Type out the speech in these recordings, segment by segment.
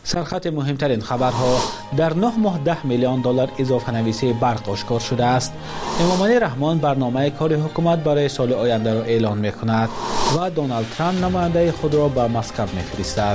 سرخط مهمترین خبرها: در 9 ماه 10 میلیون دلار اضافه نویسی برق آشکار شده است. امامعلی رحمان برنامه کار حکومت برای سال آینده را اعلان می‌کند و دونالد ترامپ نماینده خود را به مسکو می‌فرستد.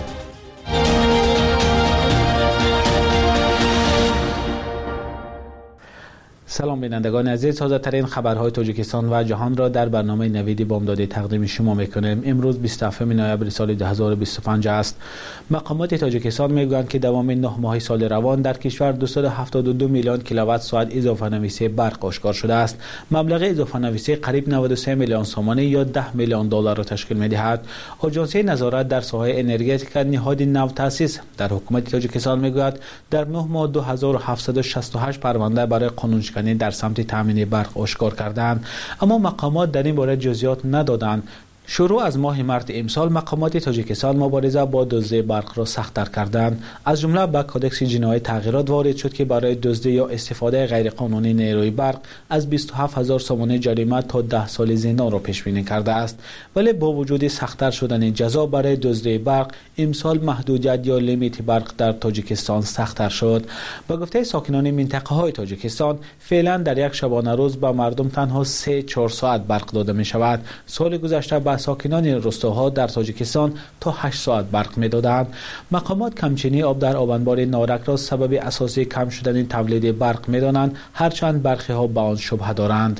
سلام بینندگان عزیز، تازه‌ترین خبرهای تاجیکستان و جهان را در برنامه نوید بامداد تقدیم شما می‌کنیم. امروز 27 نوامبر سال 2025 است. مقامات تاجیکستان می‌گویند که دوام 9 ماه سال روان در کشور 272 میلیون کیلووات ساعت اضافه نویسی برق آشکار شده است. مبلغ اضافه نویسی قریب 93 میلیون سومانی یا 10 میلیون دلار را تشکیل می‌دهد. آژانس نظارت در ساحه انرژتیک نهاد نوتأسیس در حکومت تاجیکستان می‌گوید در 9 ماه 2768 پرونده برای قانونشکنی در سمت تامین برق آشکار کردند، اما مقامات در این باره جزئیات ندادند. شروع از ماه مارس امسال مقامات تاجیکستان مبارزه با دزدی برق را سخت‌تر کردند. از جمله به کدکس جنایی تغییرات وارد شد که برای دزدی یا استفاده غیرقانونی نیروی برق از 27000 سومانی جریمه تا 10 سال زندان را پیش بینی کرده است. ولی با وجود سخت‌تر شدن جزا برای دزدی برق، امسال محدودیت یا لیمیت برق در تاجیکستان سخت‌تر شد. با گفته ساکنان منطقه‌های تاجیکستان، فعلا در یک شبانه روز به مردم تنها 3-4 ساعت برق داده می شود. سال گذشته به ساکنان روستاها در تاجیکستان تا 8 ساعت برق می‌دادند. مقامات کمچینی آب در آبانبار نارک را سبب اساسی کم شدن تولید برق می‌دانند، هرچند برخی‌ها به آن شبهه دارند.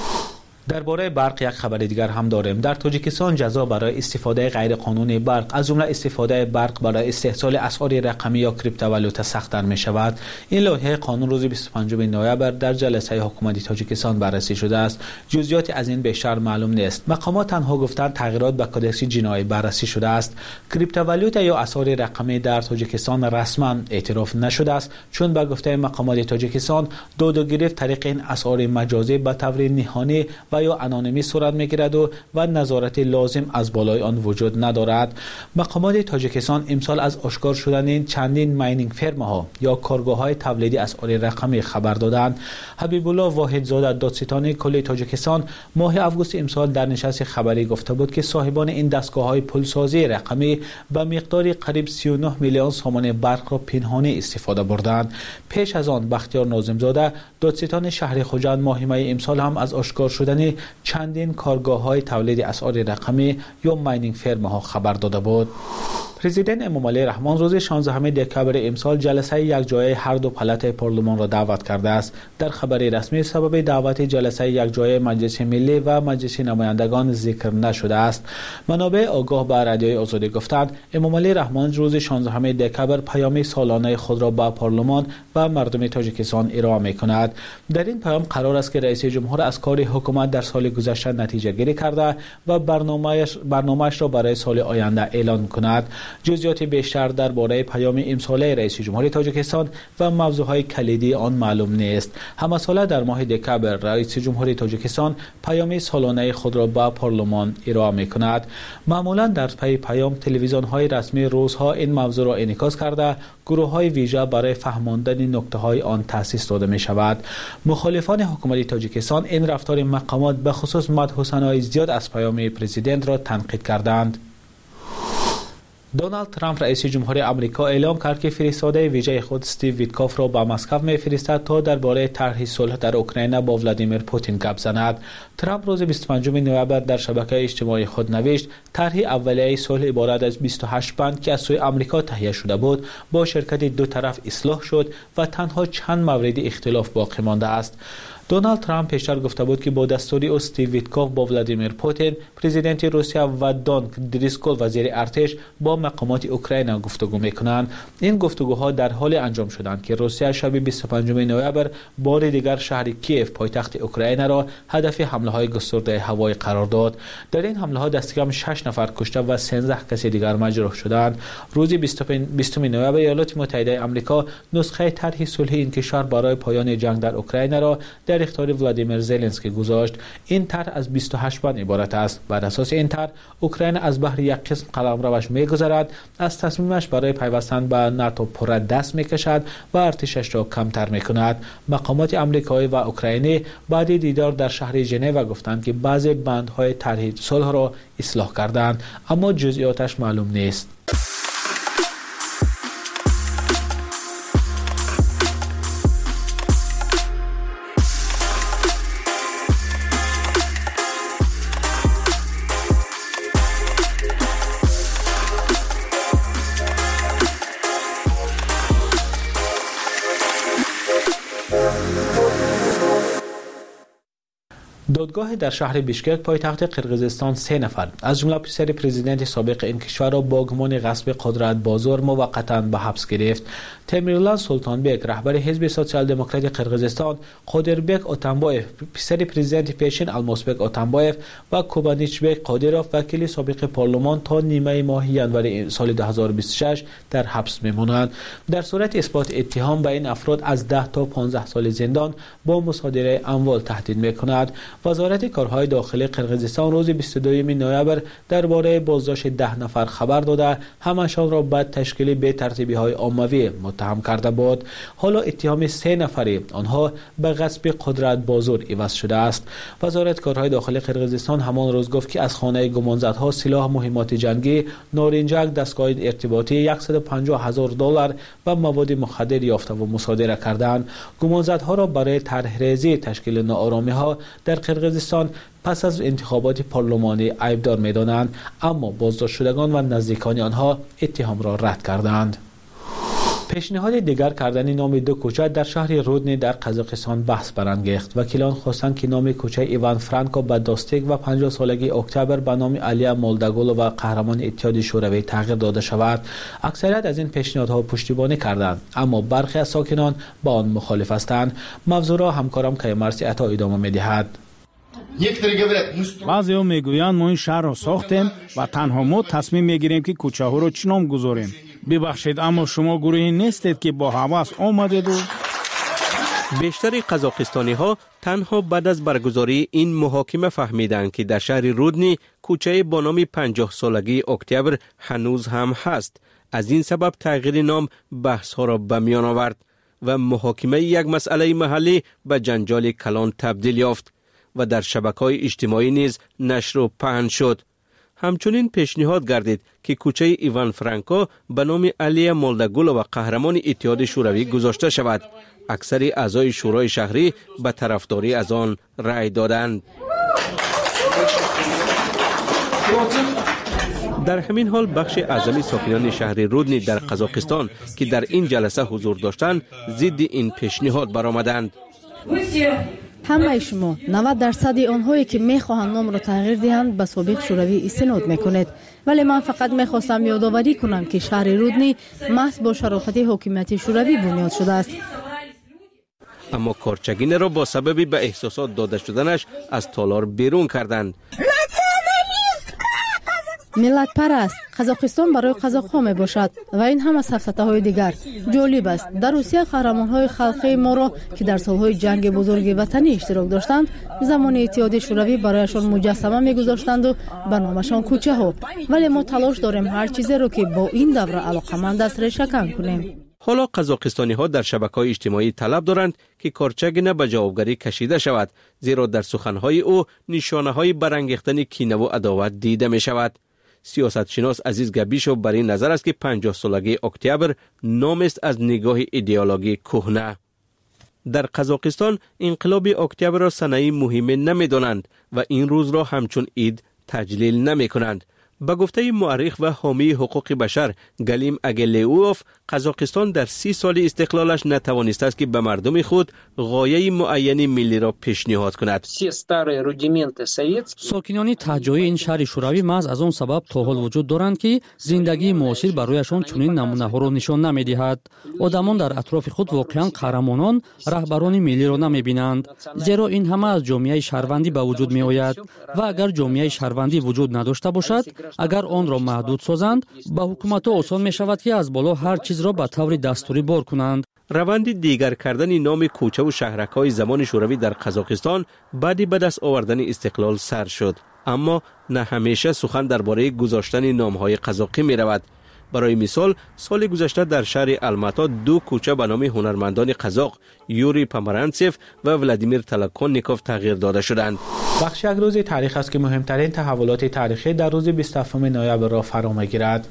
درباره برق یک خبر دیگر هم داریم. در تاجیکستان جزا برای استفاده غیرقانونی برق، از جمله استفاده برق برای استحصال اسعار رقمی یا کریپتوالوتا سخت‌تر می شود. این لایحه قانون روز 25 نوامبر در جلسه حکومت تاجیکستان بررسی شده است. جزئیات از این بیشتر معلوم نیست. مقامات تنها گفتند تغییرات به کدکس جنایی بررسی شده است. کریپتوالوتا یا اسعار رقمی در تاجیکستان رسما اعتراف نشده است، چون به گفته مقامات تاجیکستان داد و گرفت طریق این اسعار مجازی به طور نهانی و یا انانیمی صورت می‌گیرد و نظارت لازم از بالای آن وجود ندارد. مقامات تاجیکستان امسال از آشکار شدن چندین ماینینگ فرم‌ها یا کارگاه‌های تولیدی اسعار رقمی خبر دادند. حبیب الله واحدزاده دادستان کل تاجیکستان ماه آگوست امسال در نشست خبری گفته بود که صاحبان این دستگاه‌های پولسازی رقمی به مقدار قریب 39 میلیون سومان برق را پنهانی استفاده بردند. پیش از آن بختیار ناظم‌زاده دادستان شهر خوجند ماه می امسال هم از آشکار شدن چندین کارگاه‌های تولید اسعار رقمی یا ماینینگ فرم‌ها خبر داده بود. پرزیدنت امامعلی رحمان روز 16 دکمبر امسال جلسه یکجایی هر دو پالات پارلمان را دعوت کرده است. در خبر رسمی سبب دعوت جلسه یکجایی مجلس ملی و مجلس نمایندگان ذکر نشده است. منابع آگاه به رادیوی آزادی گفتند امامعلی رحمان روز 16 دکمبر پیام سالانه خود را به پارلمان و مردم تاجیکستان ارائه می‌کند. در این پیام قرار است که رئیس جمهور از کار حکومت در سال گذشته نتیجه گیری کرده و برنامه‌اش را برای سال آینده اعلان کند. جزئیات بیشتر درباره پیام امساله رئیس جمهور تاجیکستان و موضوعهای کلیدی آن معلوم نیست. همه ساله در ماه دکمبر رئیس جمهور تاجیکستان پیام سالانه خود را به پارلمان ارائه می‌کند. معمولا در پی پیام تلویزیون‌های رسمی روزها این موضوع را انعکاس کرده گروه‌های ویژه برای فهماندن نکته‌های آن تأسیس داده می‌شود. مخالفان حکومت تاجیکستان این رفتار مقامات به خصوص مدح و ثنای زیاد از پیام پرزیدنت را تنقید کردند. دونالد ترامپ رئیس جمهور آمریکا اعلام کرد که فرستاده ویژه خود استیو ویتکوف را به مسکو می‌فرستد تا درباره طرح صلح در اوکراین با ولادیمیر پوتین گپ زند. ترامپ روز 25 نوامبر در شبکه اجتماعی خود نوشت طرح اولیه صلح عبارت از 28 بند که از سوی آمریکا تهیه شده بود با شرکت دو طرف اصلاح شد و تنها چند مورد اختلاف باقی مانده است. دونالد ترامپ پیشتر گفته بود که با دستوری استیو ویتکوف با ولادیمیر پوتین پرزیدنت روسیه و دون دریسکول وزیر ارتش با مقامات اوکراین گفتگو میکنند. این گفتگوها در حال انجام شدند که روسیه شب 25 نوامبر بار دیگر شهر کیف پایتخت اوکراین را هدف حمله‌های گسترده هوایی قرار داد. در این حمله‌ها دست کم 6 نفر کشته و 13 کسی دیگر مجروح شدند. روز 20 نوامبر ایالات متحده آمریکا نسخه طرح صلح این کشور برای پایان جنگ در اوکراین را در اختیار ولادیمیر زلنسکی گذاشت. این طرح از 28 بند عبارت است. بر اساس این طرح اوکراین از بحر یک قسم قلمروش می‌گذرد، از تصمیمش برای پیوستن به ناتو پر دست می‌کشد و ارتشش را کمتر می‌کند. مقامات آمریکایی و اوکراینی بعد دیدار در شهر ژنو گفتند که بعضی بندهای طرح صلح را اصلاح کردند، اما جزئیاتش معلوم نیست. دادگاه در شهر بیشکک پایتخت قرقیزستان 3 نفر از جمله پسر پرزیدنت سابق این کشور را با گمان غصب قدرت بازار موقتا به حبس گرفت. تیمورلان سلطانبک رهبر حزب سوسیال دموکرات قرقیزستان، قادربک اتنبایف پسر پرزیدنت پیشین الماسبک اتنبایف و کوبانیچبک قادروف وکیل سابق پارلمان تا نیمه ماه ینوری سال 2026 در حبس میمانند. در صورت اثبات اتهام به این افراد از 10 تا 15 سال زندان با مصادره اموال تهدید میکند. وزارت کارهای داخلی قرقیزستان روز 22 نوامبر درباره بازداشت 10 نفر خبر داده همشان را به تشکیل بی‌ترتیبی‌های عمومی متهم کرده بود. حالا اتهام 3 نفری آنها به غصب قدرت بازار عوض شده است. وزارت کارهای داخلی قرقیزستان همان روز گفت که از خانه گمانزدها سلاح مهمات جنگی، نارنجک، دستگاه ارتباطی، $150,000 و مواد مخدر یافته و مصادره کردند. گمانزدها را برای طرح‌ریزی تشکیل ناآرامی‌ها در قرقیزستان پس از انتخابات پارلمانی عیبدار می‌دانند، اما بازداشت شدگان و نزدیکان آنها اتهام را رد کردند. پیشنهاد دیگر کردن نام 2 کوچه در شهر رودنی در قزاقستان بحث برانگیخت. وکیلان خواستند که نام کوچه ایوان فرانکو بداستیک و 50 سالگی اکتبر به نام علیا مولداگولو و قهرمان اتحاد شوروی تغییر داده شود. اکثریت از این پیشنهادها پشتیبانی کردند، اما برخی از ساکنان با آن مخالف هستند. موضوع را همکارم کیمرسی عطا ادامه می‌دهد. بعضی‌ها میگویند ما این شهر را ساختیم و تنها ما تصمیم میگیریم که کوچه ها را چی نام گذاریم. ببخشید اما شما گروهی نیستید که با هوس آمدید و بیشتر قزاقستانی ها تنها بعد از برگزاری این محاکمه فهمیدند که در شهر رودنی کوچه با نام 50 سالگی اکتبر هنوز هم هست. از این سبب تغییر نام بحث ها را به میان آورد و محاکمه یک مسئله محلی به جنجال کلان تبدیل یافت و در شبکه‌های اجتماعی نیز نشر و پهن شد. همچنین پیشنهاد گردید که کوچه ایوان فرانکو به نام علیا مولداگولو و قهرمان اتحاد شوروی گذاشته شود. اکثر اعضای شورای شهری به طرفداری از آن رأی دادند. در همین حال بخش اعظمی ساکنان شهر رودنی در قزاقستان که در این جلسه حضور داشتند ضد این پیشنهاد برآمدند. همه شما 90% آنهایی که میخواهند نام را تغییر دهند به سابق شوروی استناد میکنید، ولی من فقط میخواستم یادآوری کنم که شهر رودنی محض با شرافت حکومت شوروی بنیاد شده است. اما کارچگین را با سبب به احساسات داده شدنش از تالار بیرون کردند. ملت پرست قزاقستان برای قزاق‌ها می باشد و این هم از سفسطه‌های دیگر. جالب است در روسیه قهرمان‌های خلقی ما را که در سال‌های جنگ بزرگ وطنی اشتراک داشتند زمان اتحاد شوروی برایشان مجسمه می‌گذاشتند و به نامشان کوچه‌ها، ولی ما تلاش داریم هر چیزی را که با این دوره علاقه‌مند است ریشه‌کن کنیم. حالا قزاقستانی ها در شبکه‌های اجتماعی طلب دارند که کارچگین به جوابگری کشیده شود، زیرا در سخن‌های او نشانه‌های برانگیختن کینه و عداوت دیده می‌شود. سیاستشناس عزیز گبیشو بر این نظر است که 50 سالگی اکتبر نام است از نگاه ایدئولوژی کهنه. در قزاقستان انقلاب اکتبر را سنه مهم نمی‌دانند و این روز را همچون عید تجلیل نمی‌کنند. با گفته مورخ و حامی حقوق بشر گلیم اگلیوف، قزاقستان در 30 سال استقلالش نتوانسته است که به مردم خود غایه معینی ملی را پیشنهاد کند. ساکنان تهجوی این شهر شوروی محض از آن سبب تا حال وجود دارند که زندگی معاصر برایشان چنین نمونه‌ها را نشان نمی‌دهد. آدمان در اطراف خود واقعاً قهرمانان، رهبران ملی را نمی‌بینند، زیرا این همه از جامعه شهروندی به وجود می‌آید و اگر جامعه شهروندی وجود نداشته باشد، اگر آن را محدود سازند، به حکومت‌ها آسان می‌شود که از بالا هر چیز را به طور دستوری بار کنند. روند دیگر کردن نام کوچه و شهرک‌های زمان شوروی در قزاقستان بعد به دست آوردن استقلال سر شد، اما نه همیشه سخن درباره گذاشتن نام‌های قزاقی می‌رود. برای مثال سال گذشته در شهر الماتا 2 کوچه به نام هنرمندان قزاق یوری پامرانتسیف و ولادیمیر تلکونیکوف تغییر داده شدند. بخش یک روز تاریخ است که مهمترین تحولات تاریخی در روز 27 نوامبر را فرا می‌گیرد.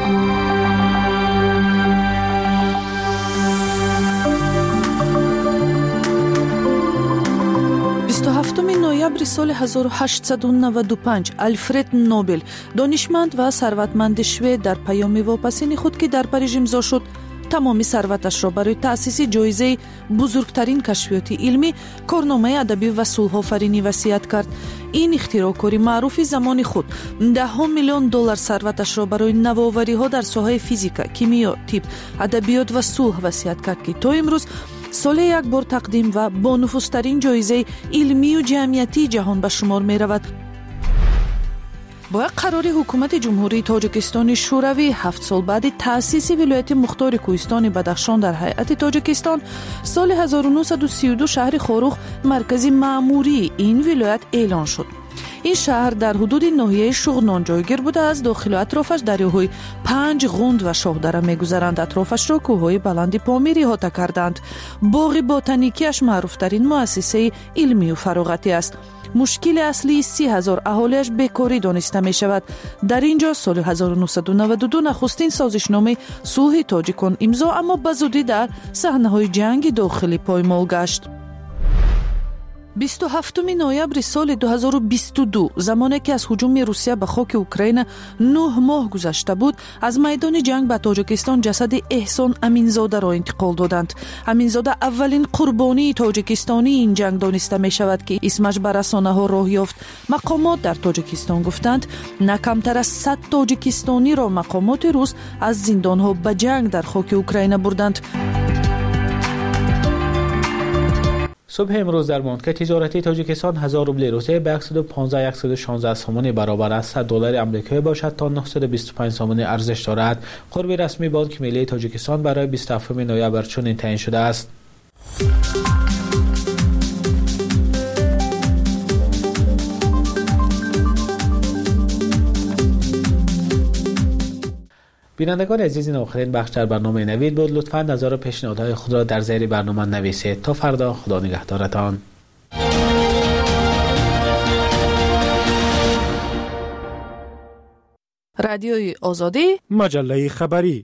27 نوامبر سال 1895 آلفرد نوبل دانشمند و ثروتمند شوئد در پیام واپسین خود که در پاریژ امضا شد тамоми сарваташро барои таъсиси ҷоизаи бузургтарин кашфиёти илмӣ, корномаи адабӣ ва сулҳофаринӣ васият кард. ин ихтироъкори маъруфи замони худ $10 миллион сарваташро барои навовариҳо дар соҳаи физика, кимиё, тиб, адабиёт ва сулҳ васият кард, ки то имрӯз соле як бор тақдим ва бо нуфузтарин ҷоизаи илмию ҷамъиятии ҷаҳон ба шумор меравад. бо як қарори ҳукумати ҷумҳурии Тоҷикистони шӯравӣ 7 сол баъди таъсиси вилояти мухтори Кӯҳистони Бадахшон дар ҳайати Тоҷикистон, соли 1932 шаҳри Хорух маркази маъмурии ин вилоят эълон шуд. ин шаҳр дар ҳудуди ноҳияи Шуғнон ҷойгир буда аз дохилу атрофаш дарёҳои 5 ғунд ва шоҳдара мегузаранд. атрофашро кӯҳҳои баланди Помир иҳота карданд. боғи ботаникиаш маъруфтарин муассисаи илмию фароғатӣ аст. мушкили аслии 30,000 аҳолиаш бекорӣ дониста мешавад. дар ин ҷо соли 1992 нахустин созишномаи сулҳи тоҷикон имзо, аммо ба зудӣ дар саҳнаҳои ҷанги дохилӣ поймол гашт. 27 ноябри соли 2022 замоне ки аз ҳуҷуми Русия ба хоки Украина 9 моҳ гузашта буд, аз майдони ҷанг ба Тоҷикистон ҷасади Эҳсон Аминзодаро интиқол доданд. Аминзода аввалин қурбонии тоҷикистонии ин ҷанг дониста мешавад, ки исмаш ба расонаҳо роҳ ёфт. мақомот дар Тоҷикистон гуфтанд, на камтар аз 100 тоҷикистониро мақомоти рус аз зиндонҳо ба ҷанг дар хоки Украина бурданд. صبح امروز در بانک تجارتی تاجیکستان 1000 روبل روسیه به 115-116 سومانی برابر است. $100 آمریکایی باشد تا 925 سومانی ارزش دارد. قرب رسمی بانک ملی تاجیکستان برای 27 نوامبر چنین تعیین شده است. بینندگان عزیز، این آخرین بخش در برنامه نوید بود. لطفاً نظر و پیشنهادهای خود را در زیر برنامه نویسید. تا فردا، خدا نگهدارتان. رادیوی آزادی، مجله خبری.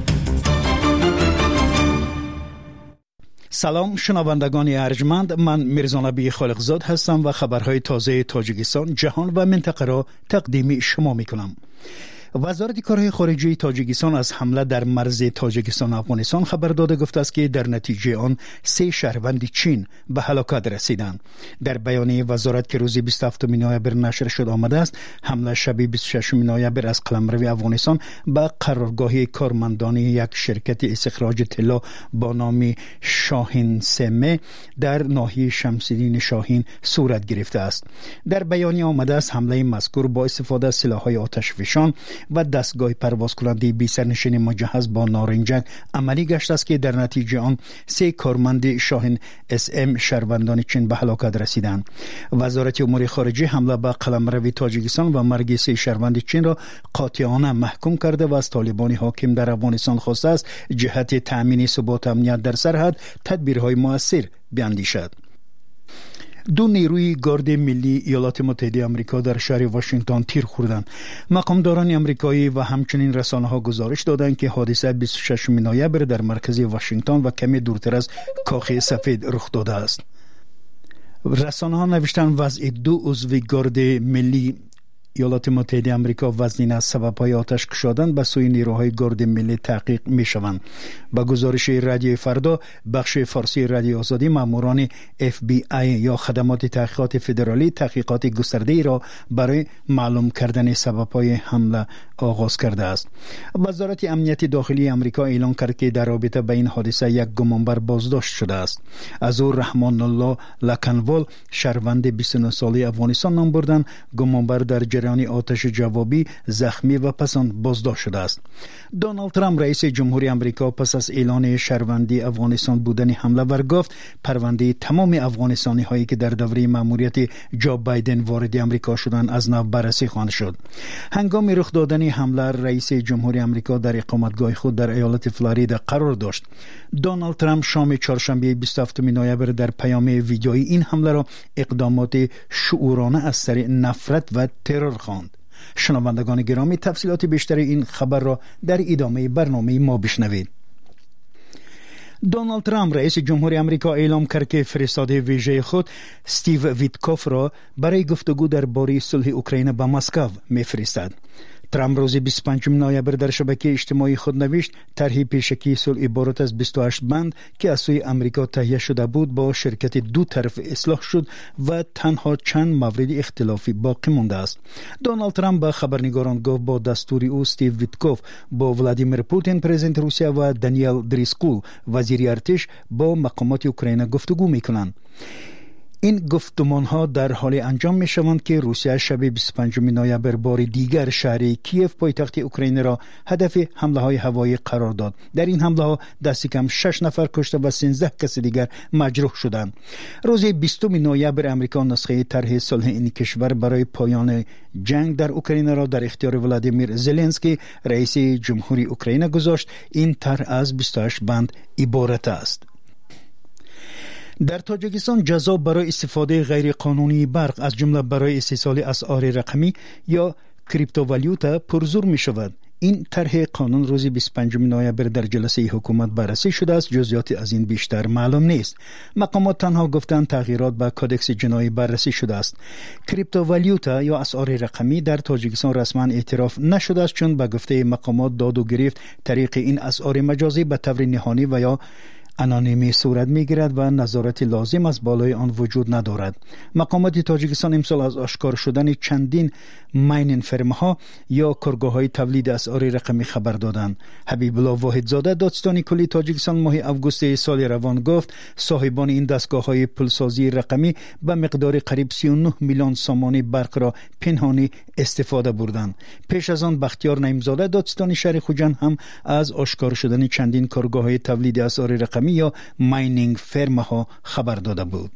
سلام شنوندگان ارجمند، من میرزا نبی خالقزاد هستم و خبرهای تازه تاجیکستان، جهان و منطقه را تقدیم شما میکنم. وزارت کارهای خارجه تاجیکستان از حمله در مرز تاجیکستان افغانستان خبر داده گفته است که در نتیجه آن 3 شهروند چین به هلاکت رسیدند. در بیانیه وزارت که روز 27 نوامبر نشر شد آمده است، حمله شب 26 نوامبر از قلمرو افغانستان به قرارگاه کارمندان یک شرکت استخراج طلا با نام شاهین سمه در ناحیه شمس‌الدین شاهین صورت گرفته است. در بیانیه آمده است حمله مذکور با استفاده از سلاح‌های آتشفشان و دستگاه پرواز کننده بی سرنشین مجهز با نارنجک عملی گشت است که در نتیجه آن 3 کارمند شاهین SM شهروندان چین به هلاکت رسیدند. وزارت امور خارجه حمله به قلمرو تاجیکستان و مرگ 3 شهروند چین را قاطعانه محکوم کرده و از طالبان حاکم در افغانستان خواسته است جهت تأمین ثبات امنیت در سرحد تدبیرهای مؤثر بیاندیشد. 2 نیروی گارد ملی ایالات متحده آمریکا در شهر واشنگتن تیر خوردند. مقامداران آمریکایی و همچنین رسانه‌ها گزارش دادند که حادثه 26 نوامبر در مرکز واشنگتن و کمی دورتر از کاخ سفید رخ داده است. رسانه‌ها نوشتند وضع 2 عضو گارد ملی ایالات متحده آمریکا وزنین از سبب‌های آتش کشیدن به سوی نیروهای گارد ملی تحقیق می‌شوند. با گزارش رادیو فردا بخش فارسی رادیو آزادی، ماموران FBI یا خدمات تحقیقات فدرالی تحقیقات گسترده‌ای را برای معلوم کردن سبب‌های حمله آغاز کرده است. وزارت امنیت داخلی آمریکا اعلام کرد که در رابطه با این حادثه یک گمانبر بازداشت شده است. از او رحمان الله لکنوال شهروند 29 ساله افغانستان نام بردند. گمانبر در جریان آتش جوابی زخمی و پس آن بازداشت شده است. دونالد ترامپ رئیس جمهوری آمریکا پس از اعلان شهروندی افغانستان بودن حمله ور گفت پرونده تمام افغانستانی هایی که در دوره مأموریت جو بایدن وارد آمریکا شدند از نو بررسی خواهد شد. هنگام رخ دادن حمله رئیس جمهوری آمریکا در اقامتگاه خود در ایالت فلوریدا قرار داشت. دونالد ترامپ شام چهارشنبه 27 نوامبر در پیام ویدیویی این حمله را اقدامات شعورانه از سر نفرت و ترور خواند. شنوندگان گرامی، تفصیلات بیشتر این خبر را در ادامه برنامه ما بشنوید. دونالد ترامپ رئیس جمهوری آمریکا اعلام کرد که فرستاده ویژه خود استیو ویتکوف را برای گفتگو درباره صلح اوکراین به مسکو می‌فرستد. ترامپ روز 25 نوامبر در شبکه اجتماعی خود نوشت طرح پیشکی صلح عبارت از 28 بند که از سوی آمریکا تهیه شده بود با شرکت دو طرف اصلاح شد و تنها چند مورد اختلافی باقی مانده است. دونالد ترامپ به خبرنگاران گفت با دستور او استیو ویتکوف با ولادیمیر پوتین پرزیدنت روسیه و دانیل دریسکول وزیر ارتش با مقامات اوکراین گفتگو میکنند. این گفتمان‌ها در حال انجام می‌شوند که روسیه شب 25 نوامبر بار دیگر شهر کیف پایتخت اوکراین را هدف حمله‌های هوایی قرار داد. در این حمله‌ها دست کم 6 نفر کشته و 13 کس دیگر مجروح شدند. روز 20 نوامبر آمریکا نسخه طرح صلح این کشور برای پایان جنگ در اوکراین را در اختیار ولادیمیر زلنسکی رئیس جمهوری اوکراین گذاشت. این طرح از 28 بند عبارت است. در تاجیکستان جزا برای استفاده غیر قانونی برق از جمله برای استیصال اسعار رقمی یا کریپتووالیوتا پرزور می شود. این طرح قانون روز 25 نوامبر در جلسه حکومت بررسی شده است. جزئیات از این بیشتر معلوم نیست. مقامات تنها گفتند تغییرات به کدکس جنایی بررسی شده است. کریپتووالیوتا یا اسعار رقمی در تاجیکستان رسما اعتراف نشده است چون به گفته مقامات داد و گرفت طریق این اسعار مجازی به طور نهانی و یا انانیمی صورت میگیرد و نظارت لازم از بالای آن وجود ندارد. مقامات تاجیکستان امسال از آشکار شدن چندین ماینینگ فرم‌ها یا کارگاه‌های تولید اسعار رقمی خبر دادند. حبیب الله واحدزاده دادستان کلی تاجیکستان ماه آگوست سال روان گفت صاحبان این دستگاه‌های پولسازی رقمی به مقدار قریب 39 میلیون سامانه برق را پنهانی استفاده بردند. پیش از آن بختیار نعیمزاده دادستان شهر خوجند هم از آشکار شدن چندین کارگاه‌های تولید اسعار رقمی یا ماینینگ فرم‌ها خبر داده بود.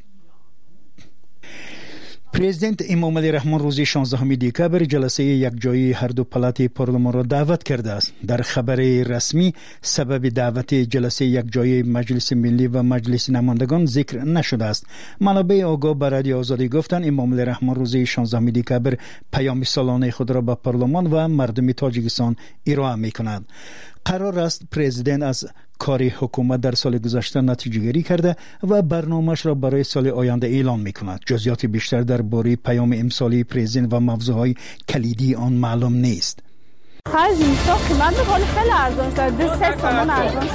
پرزیدنت امام علی رحمان روز 16 دکبر جلسه یکجایی هر دو پالات پارلمان را دعوت کرده است. در خبر رسمی سبب دعوت جلسه یکجایی مجلس ملی و مجلس نمایندگان ذکر نشده است. منابع آگاه به رادیو آزادی گفتند امام علی رحمان روز 16 دکبر پیام سالانه خود را به پارلمان و مردم تاجیکستان ارائه می‌کند. قرار است پرزیدنت از کار حکومت در سال گذشته نتیجه گیری کرده و برنامه‌اش را برای سال آینده اعلام می‌کند. جزئیات بیشتر درباره پیام امسالی پرزیدنت و موضوعهای کلیدی آن معلوم نیست. خرج اینستا قیمت می‌کنه خیلی ارزان شده 3 تومان ارزان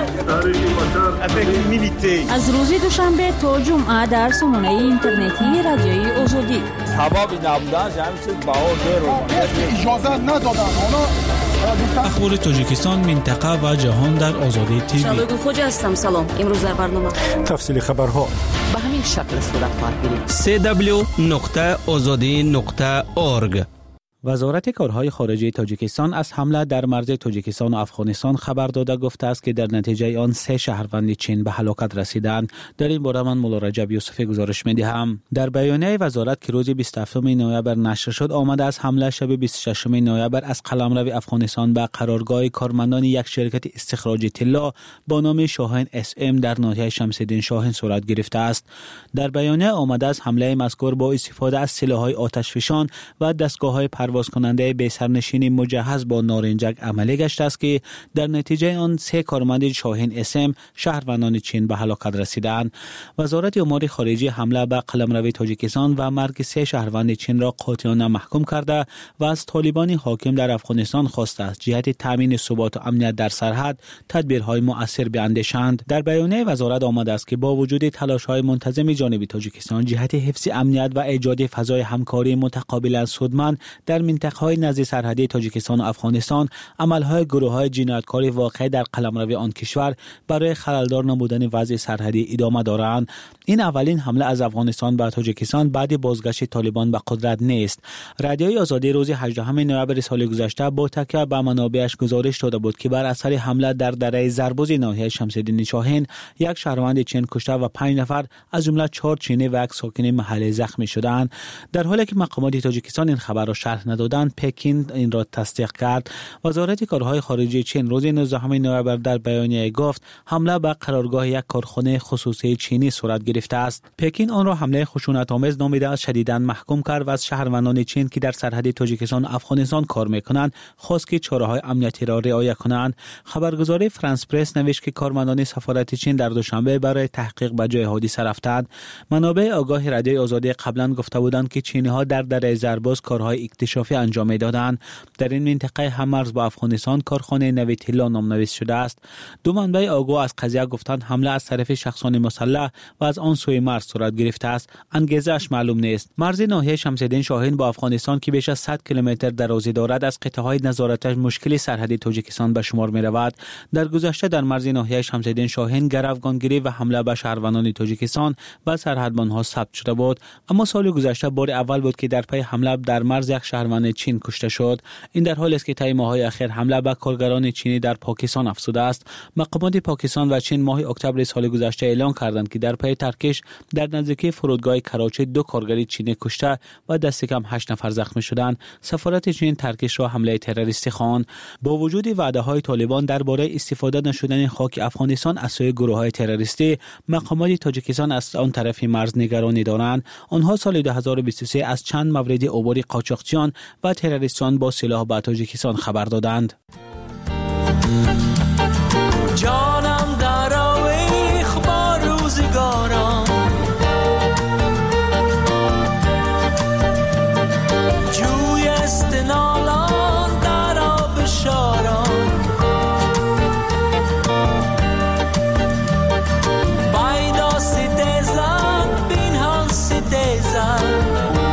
شده. از روز دوشنبه تا جمعه در سامانه اینترنتی رادیوی آزادی سبب نبودن همین چیز بهار اجازه ندادن. اخبار تاجیکستان منطقه و جهان در آزادی تیوی. شبگو خوجا هستم. سلام. امروز در برنامه تفصیل خبرها به همین شکل صورت خواهد گرفت. www.azadi.org. وزارت کارهای خارجه تاجیکستان از حمله در مرز تاجیکستان و افغانستان خبر داده گفته است که در نتیجه آن 3 شهروند چین به هلاکت رسیدند. در این باره من مولا رجب یوسفی گزارش می‌دهم. در بیانیه وزارت که روز 27 نوامبر نشر شد آمده از حمله شب 26 نوامبر از قلمرو افغانستان به قرارگاه کارمندان یک شرکت استخراج طلا با نام شاهین SM در ناحیه شمس‌الدین شاهین صورت گرفته است. در بیانیه آمده از حمله مذکور با استفاده از سلاح‌های آتشفشان و دستگاه‌های پرواز کننده به سرنشین مجهز با نارنجک عملی گشته است که در نتیجه آن 3 کارمند شاهین SM شهروندان چین به هلاکت رسیدند. وزارت امور خارجه حمله به قلمرو تاجیکستان و مرگ 3 شهروند چین را قاطعانه محکوم کرده و از طالبان حاکم در افغانستان خواسته است جهت تامین ثبات و امنیت در سرحد تدبیرهای مؤثر بیاندیشند. در بیانیه وزارت آمده است که با وجود تلاش‌های منتظم جانب تاجیکستان جهت حفظ امنیت و ایجاد فضای همکاری متقابلا سودمند در منطقه‌های نزدیک سرحدی تاجیکستان و افغانستان، عمل‌های گروه‌های جنایتکار واقع در قلمرو آن کشور برای خلل‌دار نمودن وضع سرحدی ادامه دارند. این اولین حمله از افغانستان به تاجیکستان بعد بازگشت طالبان به قدرت نیست. رادیوی آزادی روز 18 نوامبر سال گذشته با تکیه به منابعش گزارش داده بود که بر اثر حمله در دره زربوز ناحیه شمس‌الدین شاهین 1 شهروند چین کشته و 5 نفر از جمله 4 چینی و 1 ساکن محلی زخمی شدند. در حالی که مقامات تاجیکستان این خبر را شرح ندادند، پکین این را تصدیق کرد. وزارت کارهای خارجه چین روز 19 نوامبر در بیانیه گفت حمله به قرارگاه یک کارخانه خصوصی چینی صورت گرفته است. پکین آن را حمله خشونت‌آمیز نامیده است، شدیداً محکوم کرد و از شهروندان چین که در سرحد تاجیکستان و افغانستان کار می‌کنند خواست که چاره‌های امنیتی را رعایت کنند. خبرگزاری فرانس پرس نوشت که کارمندان سفارت چین در دوشنبه برای تحقیق به جای حادثه رفتند. منابع آگاه رادیوی آزادی قبلا گفته بودند که چینی‌ها در دره زربوز کارهای اکتشافی اشرافی انجام می‌دادند. در این منطقه هم‌مرز با افغانستان کارخانه نویتیلا نامنویس شده است. دو منبع آگاه از قضیه گفتند حمله از طرف شخصان مسلح و از آن سوی مرز صورت گرفته است. انگیزه‌اش معلوم نیست. مرز ناحیه شمس‌الدین شاهین با افغانستان که بیش از 100 کیلومتر درازی دارد از قطعه‌های نظارتش مشکل سرحدی تاجیکستان به شمار می‌رود. در گذشته در مرز ناحیه شمس‌الدین شاهین گروگانگیری و حمله به شهروندان تاجیکستان و سرحدبان‌ها ثبت شده بود، اما سال گذشته بار اول بود که در پی حمله در مرز یک شهروند چین کشته شد. این در حالی است که طی ماه‌های اخیر حمله به کارگران چینی در پاکستان افزوده است. مقامات پاکستان و چین ماه اکتبر سال گذشته اعلام کردند که در پی ترکش در نزدیکی فرودگاه کراچی 2 کارگر چینی کشته و دست کم 8 نفر زخمی شدند. سفارت چین ترکش را حمله تروریستی خواند. با وجود وعده‌های طالبان درباره استفاده نشدن خاک افغانستان از سوی گروه‌های تروریستی، مقامات تاجیکستان از آن طرف مرز نگرانی دارند. آنها سال 2023 از چند مورد عبور قاچاقچیان و تروریستان با سلاح به تاجیکستان خبر دادند. جانم در آویخ با روزگارم، جوی استنالان در آب شارم، بایدا سیدزن بین هم سیدزن،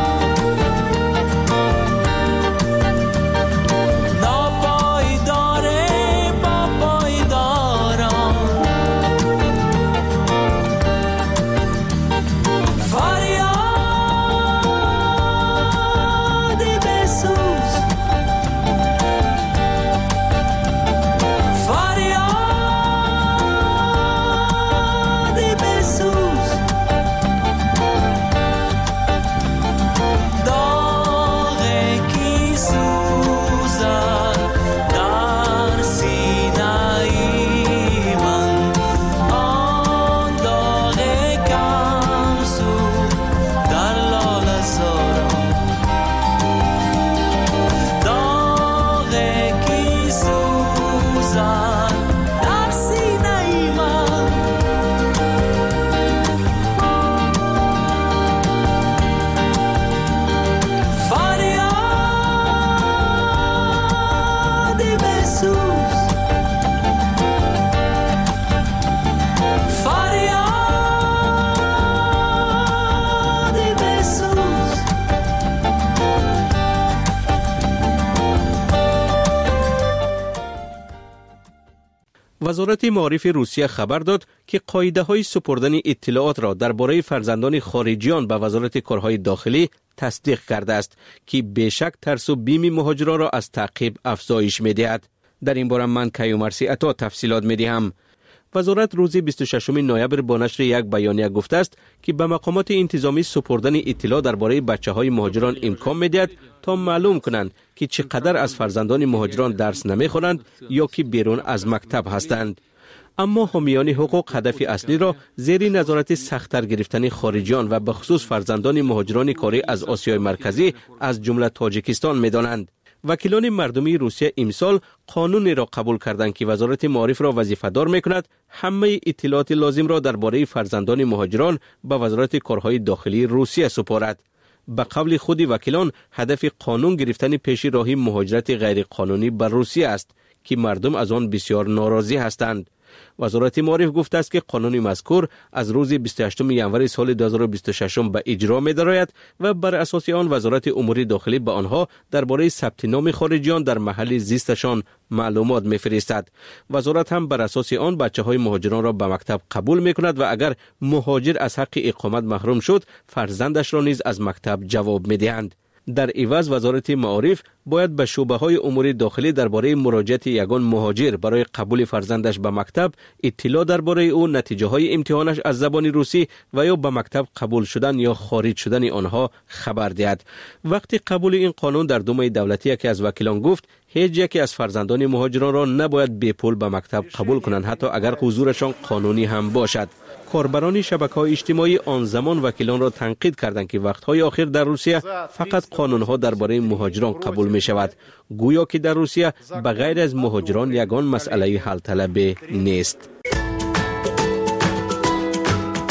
وزارت معارف روسیه خبر داد که قاعده‌های سپردن اطلاعات را درباره فرزندان خارجیان به وزارت کارهای داخلی تصدیق کرده است که بیشک ترس و بیم مهاجران را از تعقیب افزایش می‌دهد. در این باره من کیومرثی عطا تفصیلات می‌دهم. وزارت روز 26 نوامبر با نشر یک بیانیه گفته است که به مقامات انتظامی سپردن اطلاع درباره بچه‌های مهاجران امکان می‌دهد تا معلوم کنند که چقدر از فرزندان مهاجران درس نمی‌خوانند یا که بیرون از مکتب هستند. اما حامیان حقوق هدف اصلی را زیر نظارت سخت‌تر گرفتن خارجیان و به خصوص فرزندان مهاجران کاری از آسیای مرکزی از جمله تاجیکستان می‌دانند. وکیلان مردمی روسیه امسال قانونی را قبول کردند که وزارت معارف را وظیفه‌دار می‌کند همه اطلاعات لازم را درباره فرزندان مهاجران به وزارت کارهای داخلی روسیه سپارد. به قول خود وکیلان هدف قانون گرفتن پیش راهی مهاجرت غیر قانونی به روسیه است که مردم از آن بسیار ناراضی هستند. وزارت معارف گفته است که قانون مذکور از روز 28 ژانویه سال 2026 به اجرا می‌دراید و بر اساس آن وزارت امور داخلی به آنها درباره ثبت نام خارجیان در محل زیستشان معلومات می‌فرستد. وزارت هم بر اساس آن بچه‌های مهاجران را به مکتب قبول می‌کند و اگر مهاجر از حق اقامت محروم شد فرزندش را نیز از مکتب جواب می‌دهند. در عوض وزارت معارف باید به شعبه‌های امور داخلی درباره مراجعت یگان مهاجر برای قبول فرزندش به مکتب اطلاع درباره او، نتیجه‌های امتحانش از زبان روسی و یا به مکتب قبول شدن یا خارج شدن آنها خبر دهد. وقتی قبول این قانون در دومه دولتی که از وکیلان گفت هیچ یکی از فرزندان مهاجران را نباید بی پول به مکتب قبول کنند حتی اگر حضورشان قانونی هم باشد. کاربران شبکه‌های اجتماعی آن زمان وکیلان را تنقید کردند که وقت‌های آخر در روسیه فقط قانون‌ها درباره مهاجران قبول می‌شود، گویا که در روسیه بغیر از مهاجران یگان مسئله حل طلب نیست.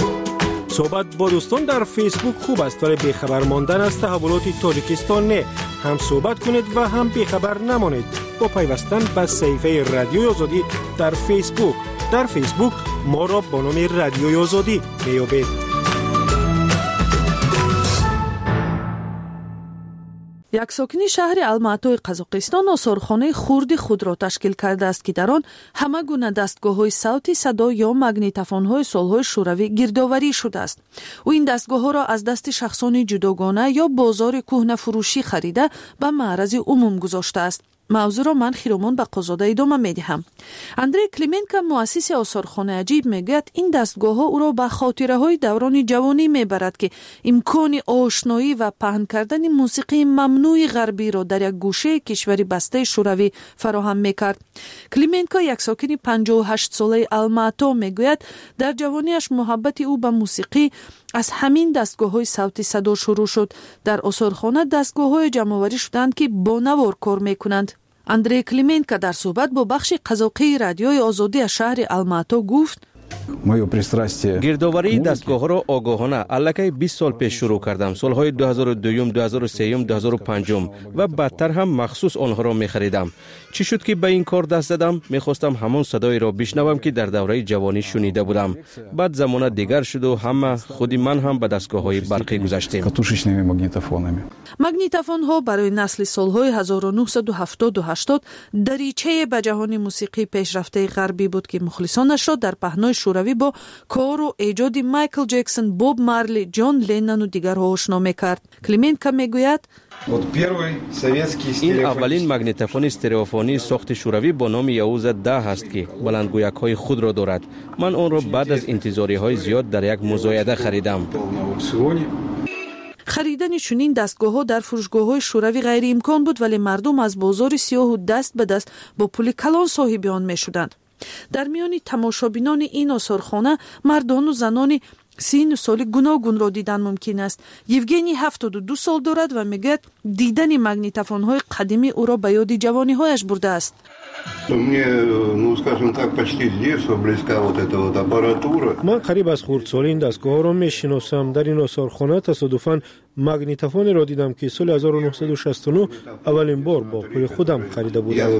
صحبت با دوستان در فیسبوک خوب است ولی بی‌خبر ماندن از تحولات تاجیکستان نه. هم صحبت کنید و هم بیخبر نمانید با پیوستن به صفحه رادیوی آزادی در فیسبوک. در فیسبوک ما را با نام رادیوی آزادی میابید. یک ساکنی شهر الماتای قزاقستان آثارخانه خردی خود را تشکیل کرده است که در آن همه گونه دستگاه‌های صوتی، صدا یا مگنیتوفون‌های سال‌های شوروی گردآوری شده است. او این دستگاه‌ها را از دست شخصان جداگانه یا بازار کهنه فروشی خریده به معرض عموم گذاشته است. موضوع را من خیرومان به قزاده ادامه میدهم. اندری کلیمنکا مؤسس آثارخانه عجیب میگوید این دستگاه ها او را به خاطره های دوران جوانی میبرد که امکان آشنایی و پهن کردن موسیقی ممنوع غربی را در یک گوشه کشوری بسته شوروی فراهم میکرد. کلیمنکا یک ساکن 58 ساله الماتا میگوید در جوانیش محبت او به موسیقی از همین دستگاه های صوتی صدا شروع شد. در آثارخانه دستگاه های جمع‌آوری شدند که با نوار کار میکنند. اندری کلیمنکا در صحبت با بخش قزاقی رادیوی آزادی از شهر الماتا گفت: گردآوری دستگاه را آگاهانه الکی 20 سال پیش شروع کردم. سالهای 2002 2003 2005 و بعدتر هم مخصوص آنها را می خریدم. چی شد که به این کار دست زدم؟ میخواستم همون صدای را بشنوم که در دوره جوانی شنیده بودم. بعد زمان دیگر شد و همه خودی من هم به دستگاه های برقی گذاشتیم. مگنیتوفون ها برای نسل سالهای 1970 و 80 دریچه به جهان موسیقی پیشرفته غربی بود که مخلصانش را در پهنای شوروی با کار و ایجاد مایکل جکسون، بوب مارلی، جان لنون و دیگرها آشنا میکرد. کلیمنکا میگوید این اولین مگنیتوفون استریوفونی ساخت شوروی با نام یاوز 10 است که بلندگویک های خود را دارد. من آن را بعد از انتظاری های زیاد در یک مزایده خریدم. خریدن چنین دستگاه‌ها در فروشگاه‌های شوروی غیر امکان بود، ولی مردم از بازار سیاه و دست به دست با پول کلان صاحب آن میشدند. در میان تماشابینان این آثارخانه مردان و زنان سین و سال گوناگون را دیدن ممکن است. یوگنی 72 سال دارد و میگوید دیدن مگنیتوفون‌های قدیمی او را به یاد جوانی‌هایش برده است. من قریب از خردسالی این دستگاه را میشناسم. در این آثارخانه تصادفاً مگنیتوفون را دیدم که سال 1969 اولین بار با پول خودم خریده بودم.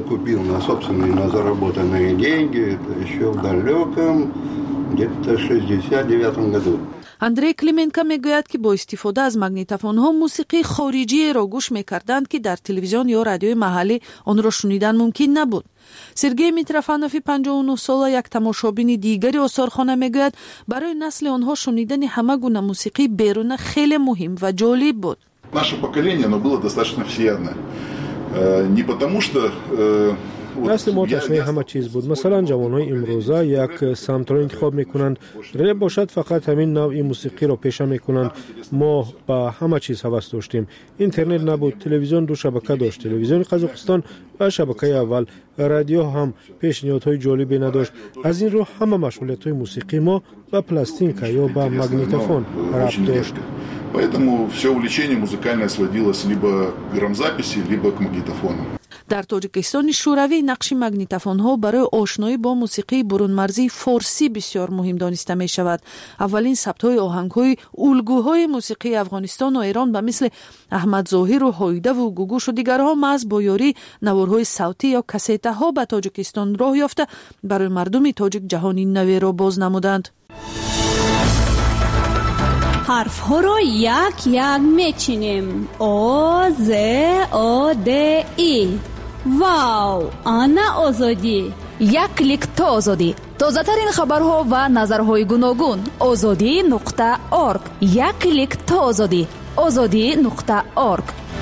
اندری کلیمنکا میگوید که با استفاده از مگنیتوفون ها موسیقی خارجی را گوش میکردند که در تلویزیون یا رادیوی محلی آن را شنیدن ممکن نبود. سرگئی میتروفانوف 59 ساله یک تماشابین دیگری آثارخانه میگوید برای نسل آنها شنیدن همه گونه موسیقی بیرون خیلی مهم و جالب بود. Наше поколение, оно было достаточно всеядное. Не потому что نسل ما تشنه همه چیز بود. مثلا جوانای امروزه یک سمت را انتخاب میکنند. رپ باشد فقط همین نوع موسیقی را پیشه میکنند. ما با همه چیز هوس داشتیم. اینترنت نبود، تلویزیون 2 شبکه داشت، تلویزیون قزاقستان و شبکه اول. رادیو هم پیشنهادهای جالبی نداشت. از این رو همه مشغولیت‌های موسیقی ما با پلاستینکا یا با مگنیتوفون ربط داشت. Поэтому все увлечение музыкальное сводилось либо к грамзаписи, либо к магнитофону. در تاجیکستان شوروی نقش مگنیتوفون ها برای آشنایی با موسیقی برون مرزی فارسی بسیار مهم دانسته می شود. اولین ثبت های آهنگ های الگوهای موسیقی افغانستان و ایران به مثل احمد ظاهر و هایده و گوگوش و دیگرها محض با یاری نوارهای صوتی یا کسیته ها به تاجیکستان راه یافته برای مردم تاجیک جهانی نوی را باز نمودند. حرف ها رو یک یک میچینیم. او ز او د ای. واو، آنا آزادی. یک کلیک تا آزادی. تازه ترین خبرها و نظرهای گوناگون. azadi.org. یک کلیک تا آزادی. azadi.org.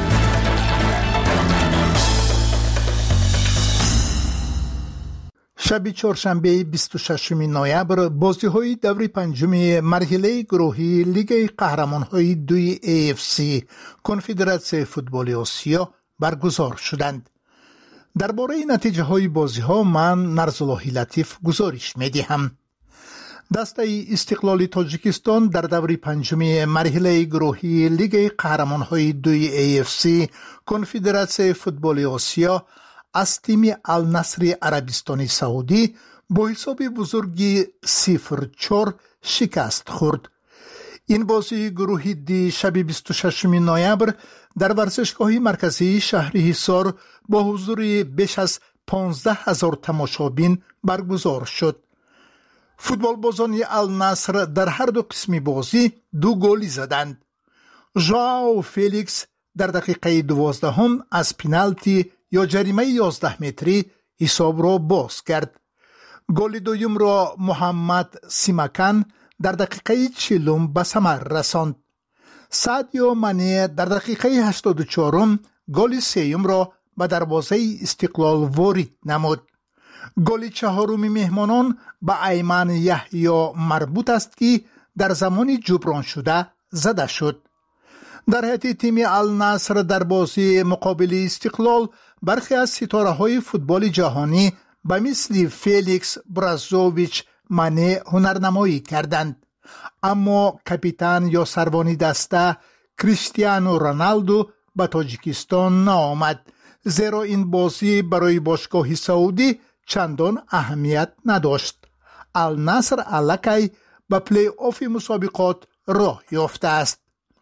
شب چهارشنبه 26 نوامبر بازی‌های دور پنجم مرحله گروهی لیگ قهرمان‌های 2 AFC کنفدراسیون فوتبال آسیا برگزار شدند. درباره نتیجه‌های بازی‌ها من نرزالله لطیف گزارش می‌دهم. دسته استقلال تاجیکستان در دور پنجم مرحله گروهی لیگ قهرمان‌های 2 AFC کنفدراسیون فوتبال آسیا از تیم النصر عربستان سعودی با حساب بزرگی 0-4 شکست خورد. این بازی گروهی دی شب 26 نوامبر در ورزشگاه مرکزی شهر حصار با حضور بیش از 15,000 تماشابین برگزار شد. فوتبال بازان النصر در هر دو قسم بازی 2 گل زدند. ژائو فلیکس در دقیقه 12 از پنالتی یا جریمه 11 متری حساب را باز کرد. گل دوم را محمد سیمکان در دقیقه 40 به ثمر رساند. سادیو مانه در دقیقه 84 گل سوم را به دروازه استقلال وارد نمود. گل چهارم مهمانان به ایمن یحیی مربوط است که در زمان جبران شده زده شد. در حیط تیم النصر در بازی مقابل استقلال برخی از ستاره‌های فوتبال جهانی به مثل فلیکس برازوویچ مانه هنرنمایی کردند، اما کاپیتان یا سروانی دسته کریستیانو رونالدو به تاجیکستان نآمد، زیرا این بازی برای باشگاه سعودی چندان اهمیت نداشت. النصر الکی به پلی آف مسابقات راه یافته است.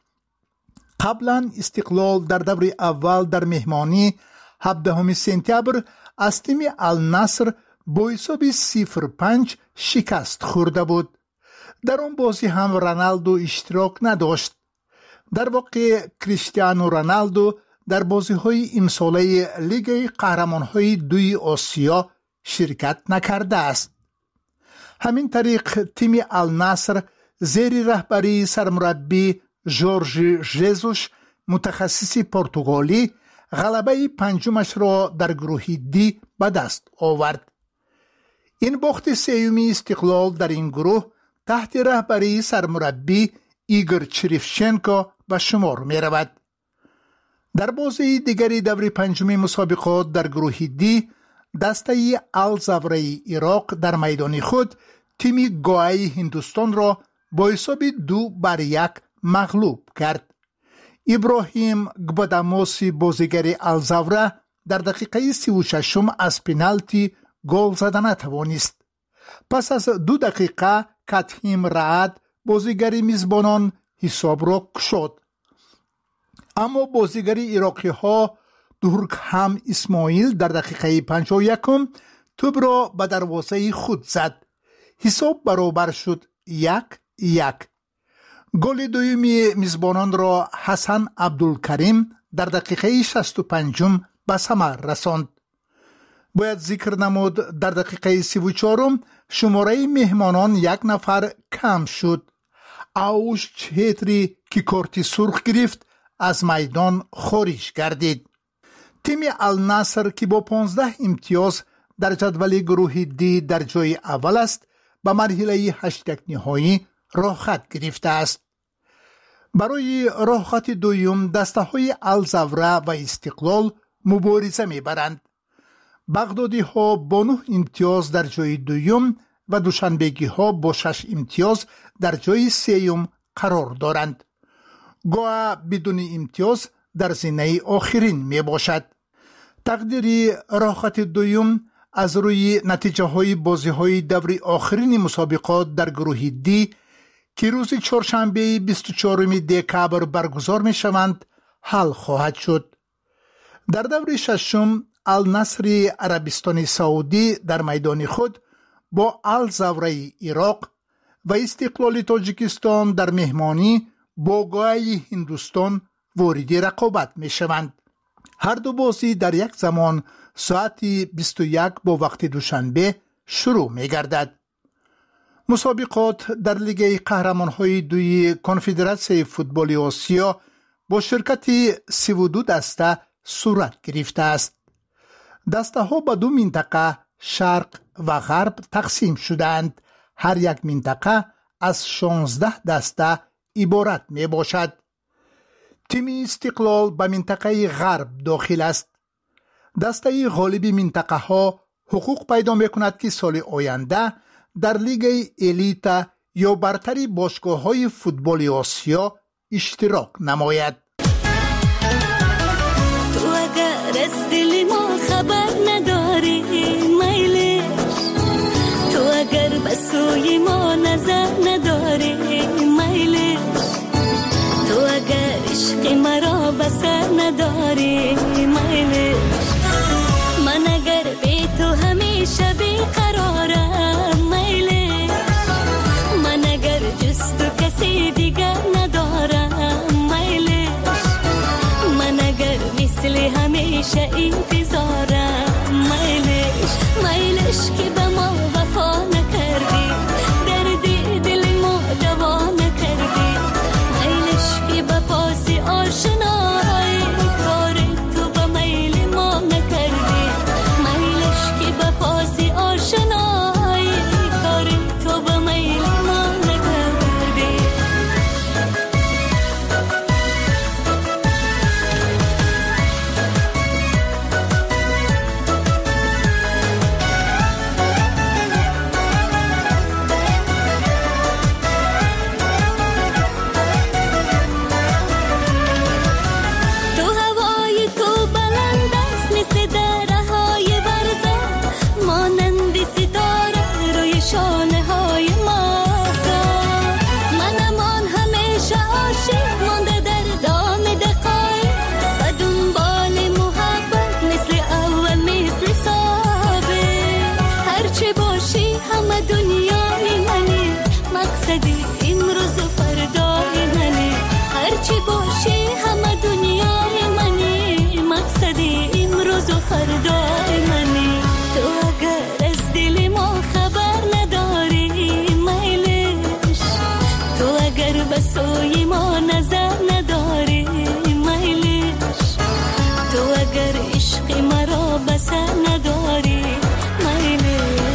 قبلا استقلال در دور اول در مهمانی 17 سپتامبر از تیم النصر با حساب 0-5 شکست خورده بود. در آن بازی هم رونالدو اشتراک نداشت. در واقع کریستیانو رونالدو در بازی‌های امساله لیگ قهرمان‌های 2 آسیا شرکت نکرده است. همین طریق تیم النصر زیر رهبری سرمربی ژورژ ژزوس متخصص پرتغالی غلبه پنجمش را در گروه دی به دست آورد. این باخت سوم استقلال در این گروه تحت رهبری سرمربی ایگور چریفچنکو به شمار می رود. در بازی دیگری دور پنجم مسابقات در گروه دی دسته الزاوره عراق در میدان خود تیم گوای هندوستان را با حساب 2-1 مغلوب کرد. ابراهیم گباداموسی بازیگر الزاوره در دقیقه 36 از پنالتی گل زدن نتوانست. پس از 2 دقیقه کاتهیم رعد بازیگر میزبانان حساب را کشاد. اما بازیگر عراقی ها دورکهم اسماعیل در دقیقه 51 توپ را به دروازه خود زد. حساب برابر شد 1-1. گل دوم میزبانان را حسن عبدالکریم در دقیقه 65 به ثمر رساند. باید ذکر نمود در دقیقه 34 شماره مهمانان 1 نفر کم شد. اوش چهتری که کارت سرخ گرفت از میدان خارج گردید. تیم النصر که با 15 امتیاز در جدول گروه دی در جای اول است به مرحله 8 نهایی راه خط گرفته است. برای راه خط دوم دسته های الزاوره و استقلال مبارزه میبرند. بغدادی ها با 9 امتیاز در جای دوم و دوشنبگی ها با 6 امتیاز در جای سوم قرار دارند. گواه بدون امتیاز در زینه آخرین می باشد. تقدیر راه خط دوم از روی نتیجه های بازی های دور آخرین مسابقات در گروه دی که روز چهارشنبه 24 دکامبر برگزار می شوند حل خواهد شد. در دور ششم النصر عربستان سعودی در میدان خود با الزاوره عراق و استقلال تاجیکستان در مهمانی با گوای هندوستان وارد رقابت می شوند. هر دو بازی در یک زمان ساعت 21 با وقت دوشنبه شروع می گردد. مسابقات در لیگ قهرمان‌های 2 کنفدراسیون فوتبال آسیا با شرکت 32 دسته صورت گرفته است. دسته ها به 2 منطقه شرق و غرب تقسیم شدند. هر یک منطقه از 16 دسته عبارت می باشد. تیم استقلال به منطقه غرب داخل است. دسته غالب منطقه ها حقوق پیدا می کند که سال آینده در لیگ الیت یا برتری باشگاه های فوتبال آسیا اشتراک نماید. تو اگر از دل ما خبر نداری میلش، تو اگر به سوی ما نظر نداری میلش، تو اگر عشق مرا بسر نداری میلش من اگر بی تو همیشه بیقرارم میلش من اگر جز تو کسی دیگر ندارم میلش من اگر مثل همیشه انتظارم میلش میلش که به ما وفا نکردی دردی دل ما دوا نکردی میلش که به پاس آشنایی کار تو به میل ما نکردی میلش که به پاس آشنایی کار تو به میل ما نکردی تو هوای تو بلند است مثل درهای برزه مانند ستاره روی شانه های ماهتاب من امان همیشه عاشق مانده در دام دقایق و دنبال محبت مثل اول مثل سابق هرچه باشی همه دنیای منی مقصدی امروز و فردای منی هرچی باشی همه دنیای منی مقصدی امروز و فردای منی تو اگر از دل ما خبر نداری میلش تو اگر به سوی ما نظر نداری میلش تو اگر عشق مرا بسر نداری میلش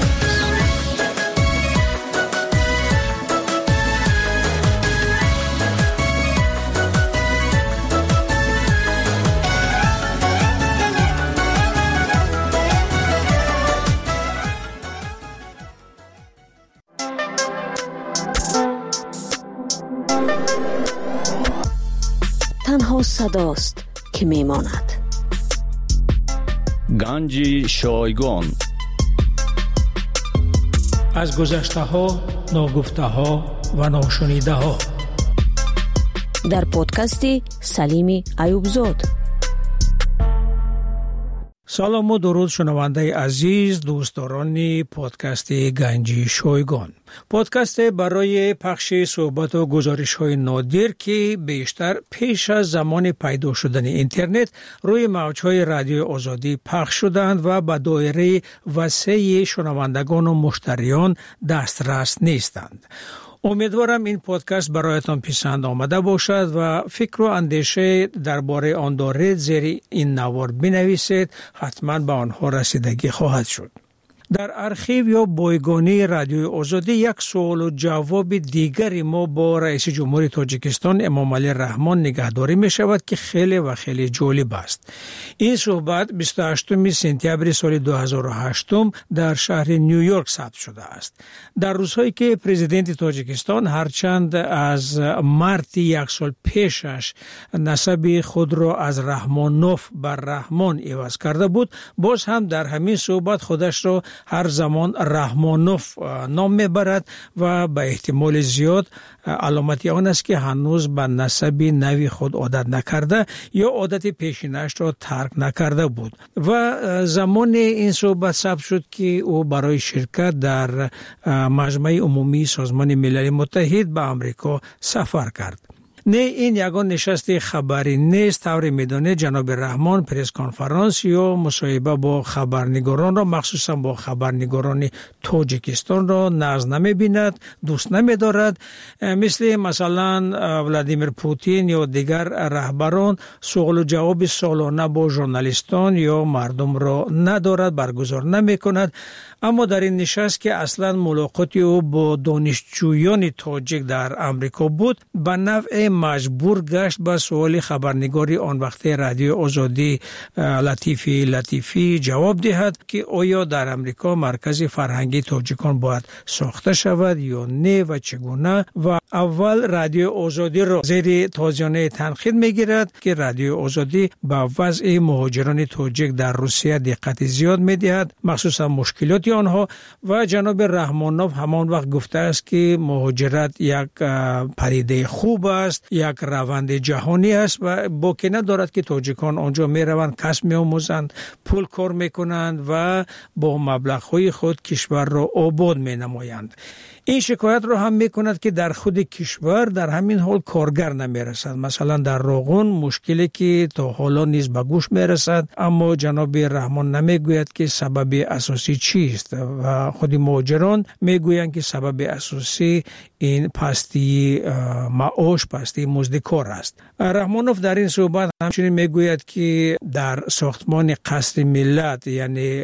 تنها صداست که میماند. گنج شایگان از گذشته ها، ناگفته ها و ناشنیده ها در پادکست سلیم ایوبزاد. سلام و درود شنونده عزیز دوستداران پادکست گنج شایگان. پادکست برای پخش صحبت و گزارش های نادر که بیشتر پیش از زمان پیدا شدن اینترنت روی موجهای رادیو آزادی پخش شدند و به دایره وسیع شنوندگان و مشتریان دسترس نیستند. امیدوارم این پادکست برایتان پسند آمده باشد و فکر و اندیشه درباره آن دارید زیر این نوار بنویسید، حتما به آنها رسیدگی خواهد شد. در ارشیو یا بایگانی رادیو آزادی یک سوال و جواب دیگری ما با رئیس جمهوری تاجیکستان امام علی رحمان نگهداری می شود که خیلی و خیلی جالب است. این صحبت 28 سپتامبر سال 2008 در شهر نیویورک ثبت شده است. در روزهایی که پرزیدنت تاجیکستان هرچند از مارت یک سال پیشش نسب خود را از رحمانوف بر رحمان عوض کرده بود، باز هم در همین صحبت خودش را هر زمان رحمانوف نام میبرد و به احتمال زیاد علامت آن است که هنوز به نسب نوی خود عادت نکرده یا عادت پیشینش را ترک نکرده بود و زمان این صحبت ثبت شد که او برای شرکت در مجمع عمومی سازمان ملل متحد به آمریکا سفر کرد. نه این یگان نشست خبری نیست. طور میدانه جناب رحمان پرس کنفرانس یا مصاحبه با خبرنگاران را مخصوصا با خبرنگاران تاجیکستان را ناز نمی بیند، دوست نمی دارد. مثلا ولادیمیر پوتین یا دیگر رهبران سوال و جواب سالانه با ژورنالیستان یا مردم را ندارد، برگزار نمی کند. اما در این نشست که اصلا ملاقاتی او با دانشجویان تاجیک در امریکا بود، به نوع مجبور گشت به سوال خبرنگاری آن وقت رادیو آزادی لطیفی جواب دهد که آیا در امریکا مرکز فرهنگی تاجیکان باید ساخته شود یا نه و چگونه. و اول رادیو آزادی را زیر تازیانه تنقید میگیرد که رادیو آزادی به وضع مهاجران تاجیک در روسیه دقت زیاد میدهد، مخصوصا مشکلات آنها. و جناب رحمانوف همان وقت گفته است که مهاجرت یک پدیده خوب است است یک روند جهانی است و باکی ندارد که تاجیکان آنجا میروند، کسب میآموزند، پول کار میکنند و با مبلغ‌های خود کشور را آباد مینمایند. این شکایت را هم میکند که در خود کشور در همین حال کارگر نمیرسد. مثلا در روغن مشکلی که تا حالا نیز به گوش میرسد، اما جناب رحمان نمیگوید که سبب اساسی چیست و خود مهاجران میگویند که سبب اساسی این پستی معاش، پستی مزد کار است. رحمانوف در این صحبت همچنین میگوید که در ساختمان قصر ملت یعنی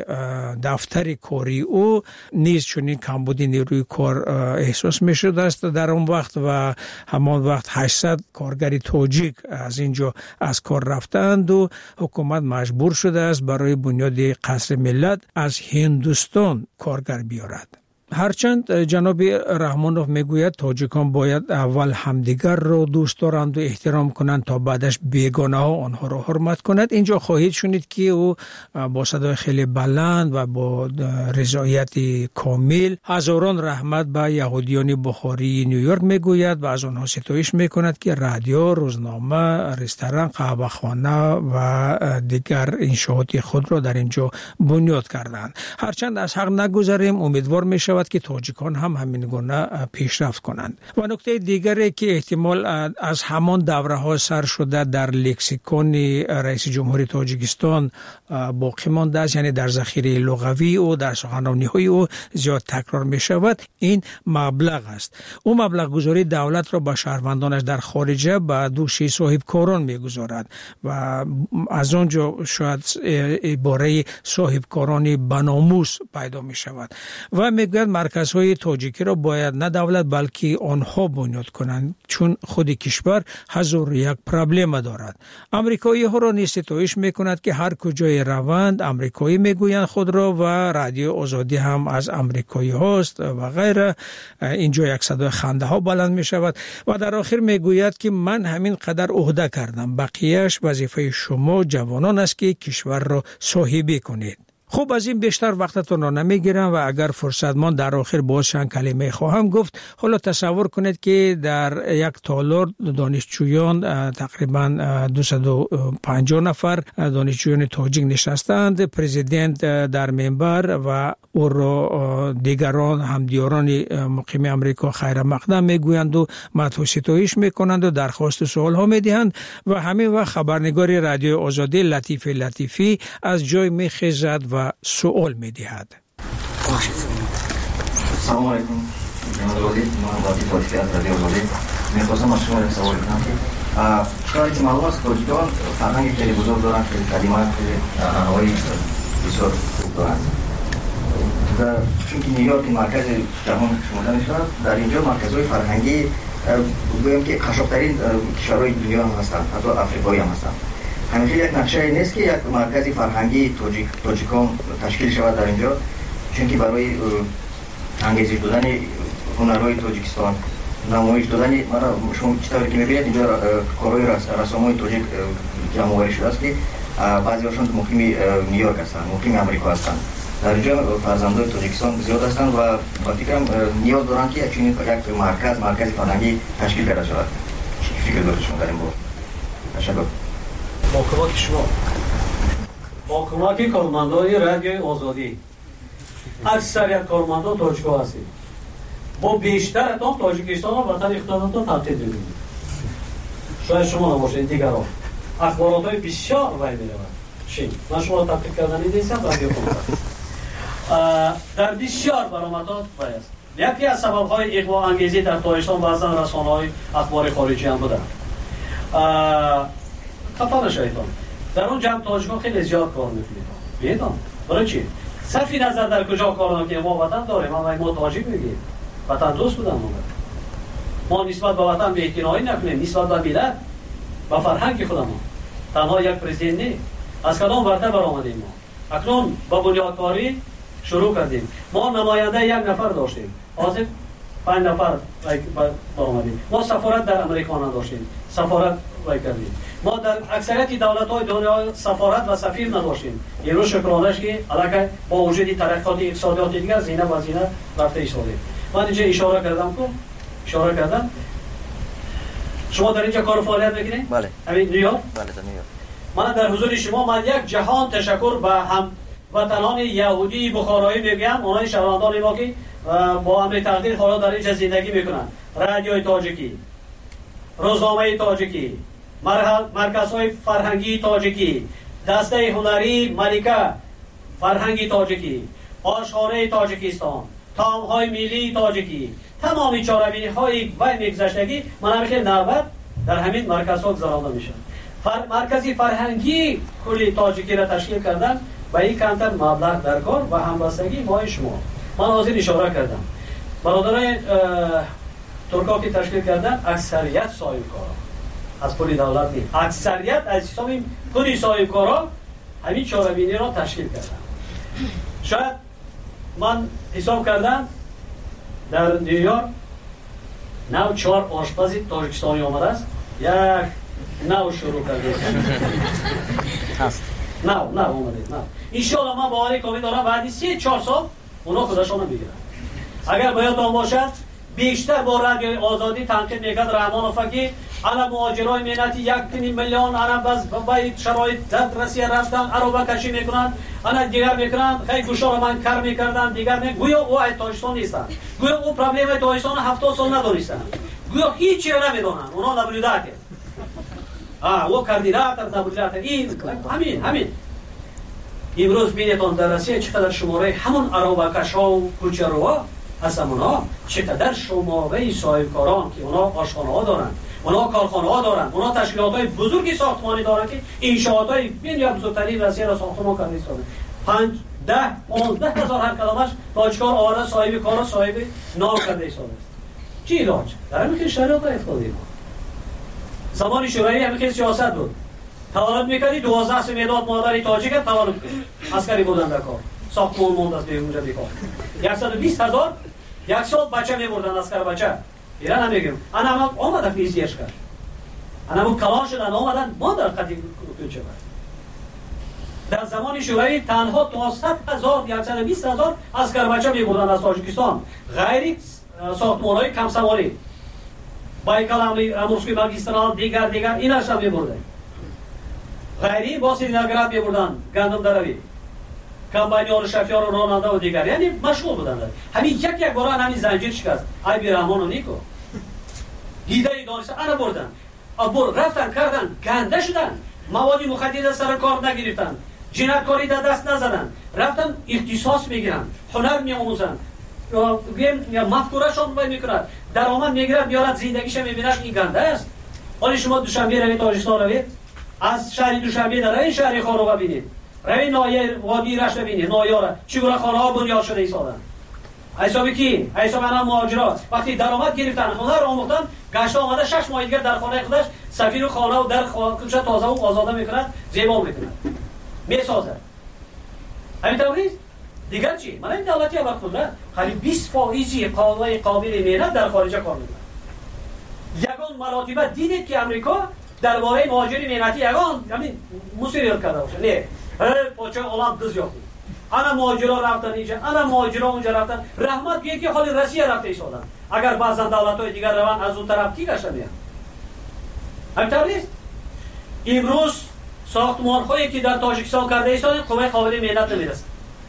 دفتر کاری او نیز چنین کمبودی نیروی کار احساس می شده است در اون وقت و همان وقت 800 کارگر تاجیک از اینجا از کار رفتند و حکومت مجبور شده است برای بنیاد قصر ملت از هندوستان کارگر بیارد. هرچند جناب رحمانوف میگوید تاجیکان باید اول همدیگر را دوست دارند و احترام کنند تا بعدش بیگانه ها آنها را حرمت کند. اینجا خواهید شنید که او با صدای خیلی بلند و با رضایت کامل هزاران رحمت به یهودیان بخاری نیویورک میگوید و از آنها ستایش میکند که رادیو، روزنامه، رستوران، قهوه‌خانه و دیگر انشاءات خود را در اینجا بنیاد کردند. هرچند از حق نگذریم، امیدوار میشود که تاجیکان هم همین گونه پیشرفت کنند. و نکته دیگری که احتمال از همان دوره ها سر شده در لکسیکون رئیس جمهوری تاجیکستان باقی مانده است، یعنی در ذخیره لغوی او در سخنرانی های او زیاد تکرار می شود، این مبلغ است. او مبلغ گذاری دولت را به شهروندانش در خارجه به دوش صاحب کاران می گذارد و از آنجا شاید عباره صاحب کارانی بناموس پیدا می شود و میگوید مرکزهای تاجیکی را باید نه دولت بلکه آنها بنیاد کنند، چون خود کشور هزار یک پرابلم دارد. امریکایی ها را نیز ستایش میکند که هر کجای روند امریکایی میگویند خود را و رادیو آزادی هم از امریکایی هاست و غیره. اینجا یک صدای خنده ها بلند می شود و در آخر میگوید که من همین قدر عهده کردم، بقیهش وظیفه شما جوانان است که کشور را صاحبی کنید. خوب، از این بیشتر وقتتون را نمیگیرم و اگر فرصت ماند در آخر باز چند کلمه خواهم گفت. حالا تصور کنید که در یک تالار دانشجویان تقریبا 250 نفر دانشجویان تاجیک نشستند، پرزیدنت در منبر و او را دیگران همدیاران مقیم امریکا خیر مقدم میگویند و مدح ستایش میکنند و درخواست و سوال ها میدهند و همین وقت خبرنگار رادیو آزادی لطیفی از جای میخیزد و سوال میدهد. سلام علیکم جناب وزیر، من وزیر پالیسی از رادیو آزادی میخواستم از شما یک سوال کنم که کاری که معلوم است تاجیکان فرهنگ خیلی بزرگ دارند، خیلی قدیمی است، خیلی عنعنه‌های بسیار خوب دارند و چونکه نیویورک مرکز جهان شمرده میشود، در اینجا مرکزهای فرهنگی گویم که قشنگ‌ترین کشورهای دنیا هم هستند، حتی افریقایی هم هستند. همین یک نقشه نیست که یک مرکزی فرهنگی تاجیکان تشکیل شود در اینجا، چونکه برای انگیزش دادن هنرهای تاجیکستان، نمایش دادن شما چطوری که می‌بینید اینجا کارهای رسام‌های تاجیک جمع‌آوری شده است که بعضی‌هاشون مقیم نیویورک هستند، مقیم امریکا هستند. در اینجا فرزندان تاجیکستان زیاد هستند و با فکرم نیاز دارند که چنین یک مرکز فرهنگی تشکیل کرده شود. چی فکر دارید شما در این باره؟ تشکر. با کمک کارمندان رادیو آزادی اکثریت کارمندان تاجیک‌ها هستید. ما بیشترتان تاجیکستان را وطن اقتصادتان تبدیل می‌کنیم. شاید شما نباشید، دیگران اخبارات‌های بسیار وای می‌رود. من شما را تبدیل کردن نیستم، رادیو کنم. در بسیار برآمدات وای است. یکی از سبب‌های اغوا انگیزی در تاجیکستان بعضاً رسانه‌های اخبار خارجی هم بوده. خفا نشایتان در اون جمع تاجیک‌ها خیلی زیاد کار می‌کنید. بیایید برای چی؟ صرفی نظر در کجا کار نکنیم، ما وطن داریم، ما تاجیک میگیم، وطن دوست بودن ما نسبت به وطن بی‌اعتنایی نکنیم، نسبت به ملت و فرهنگ خودمان. تنها یک پرزیدنت نه، از کدام ورطه برآمدیم ما. اکنون با بنیادکاری شروع کردیم. ما نماینده یک نفر داشتیم، حاضر 5 نفر برآمدیم. ما سفارت در امریکا نداشتیم، سفارت کردیم. ما در اکثریت دولت‌های دنیا سفارت و سفیر نداشتیم. این رو شکرانش که علاقه با وجود ترقیات اقتصادیات دیگر زینه و زینه رفته ایستاده. من اینجا اشاره کردم شما در اینجا کار و فعالیت میکنید؟ بله. همین نیویورک؟ بله در نیویورک. من در حضور شما من یک جهان تشکر به هم وطنان یهودی بخارایی میگم، اونای شهروندان ما که با امر تقدیر حالا در اینجا زندگی میکنن. رادیوی تاجیکی، روزنامه تاجیکی، مرکزهای فرهنگی تاجیکی، دسته هنری ملکه فرهنگی تاجیکی، آشغاله تاجیکستان، طعم‌های ملی تاجیکی، تمام چاره‌بینی‌های و میگذشتگی من خیلی نوبت در همین مرکزها گذرانده میشن. مرکزی فرهنگی کلی تاجیکی را تشکیل کردن و این کمتر مبلغ در کار و همبستگی ما شما. من از این اشاره کردم. برادران ترکا که تشکیل کردن اکثریت صاحبکارا از پول دولت نیست. اکثریت از حساب پول صاحبکارا همین چاره‌بینی را تشکیل کردن. شاید من حساب کردم در نیویورک نو 4 آشپز تاجیکستانی آمده است. یک نو شروع کرده است. نو آمده. انشاءالله من باوری کامل دارم بعد 3-4 سال اونا خودشون میگیرن. اگر باید آن باشد بیشتر با رادیوی آزادی تنقید میکرد رحمان افقی انا مهاجرای ملتی 1 میلیون انا باز باید شرایط دسترسی رفتن عربه کشی میکنن انا دیگر میکنن خیلی گوشا رو من کار میکردن دیگر گویا او تاجیکستان نیستن گویا او پرابلم تاجیکستان 70 سال ندونستن گویا هیچی رو نمیدونن اونا نبوداته او کاردینات نبوداته این همین امروز بینتون در روسیه چقدر شماره همون عربه کشا و کوچه‌روها هستن اونا چقدر شماره صاحبکاران که اونا آشخانه ها دارن اونا کارخانه ها دارن اونا تشکیلات های بزرگی ساختمانی دارن که انشاءات های یا بزرگترین روسیه را ساختمان کرده ایستاده 5-10-15 هزار هر کلمش تاجیکار آواره صاحب کار صاحب نام کرده ایستاده است. چی علاج؟ در همین شرایط افتادیم ما. زمان شورایی همین سیاست بود. تولد میکردی 12 سال مداد مادری تاجیک تولد عسکری بودن در کار. ساختمان موند از اونجا بیکار. 120,000 یک سال بچه میبردن عسکر بچه. ایران نمیگم. انا آمد فیزیش کرد. انا کلان شدن آمدن ما در خطی کوچه بود. در زمان شورایی تنها 200,000 120,000 عسکر بچه میبردن از تاجیکستان. غیر ساختمان‌های کم سواری. بایکال امروزکی ماگیسترال دیگر ایناش هم میبردن. غیری با سینگراد میبردن گندم دروی. کمپانی‌ها شفیار و راننده و دیگر یعنی مشغول بودند. همین یک بار همین زنجیر شکست. ای بیرحمان و نیکو. دیده دانسته انا بردن. ابر رفتن کردن گنده شدن. مواد مخدر سر کار نگرفتن. جنایتکاری در دست نزدن. رفتن اختصاص میگیرن. هنر میآموزن. یا مفکوره‌شون میکنند. درآمد میگیرند میارد زندگیش میبیند این گنده است. حالا شما دوشنبه روید تاجیکستان روید. از شهر دوشنبه در این شهر خارو ببینید. روی نایه وادی رشت ببینید نایاره چگونه خانه ها بنیاد شده ایستادن حسابی کی حساب انا مهاجرات وقتی درآمد گرفتن هنر آموختن گشت آمده 6 ماه دیگر در خانه خودش سفیر خانه و در خانه تازه و آزاده میکند زیبا میکند میسازه همین طوری دیگر چی من این دولتی وقت خود خالی 20% قابل مهنت در خارج کار میکنه یگان مراتبه دیدید که امریکا درباره مهاجری مهنتی یگان همین مصیبت کرده باشه نه پاچه عالم دز یافت انا مهاجرا رفتن اینجا انا مهاجرا اونجا رفتن رحمت بیه که حال روسیه رفته ایستادن اگر بعضا دولت‌های دیگر روان از اون طرف کی گشتن میان همینطور نیست امروز ساختمان‌هایی که در تاجیکستان کرده ایستادن قوه قابل مهنت نمیرسه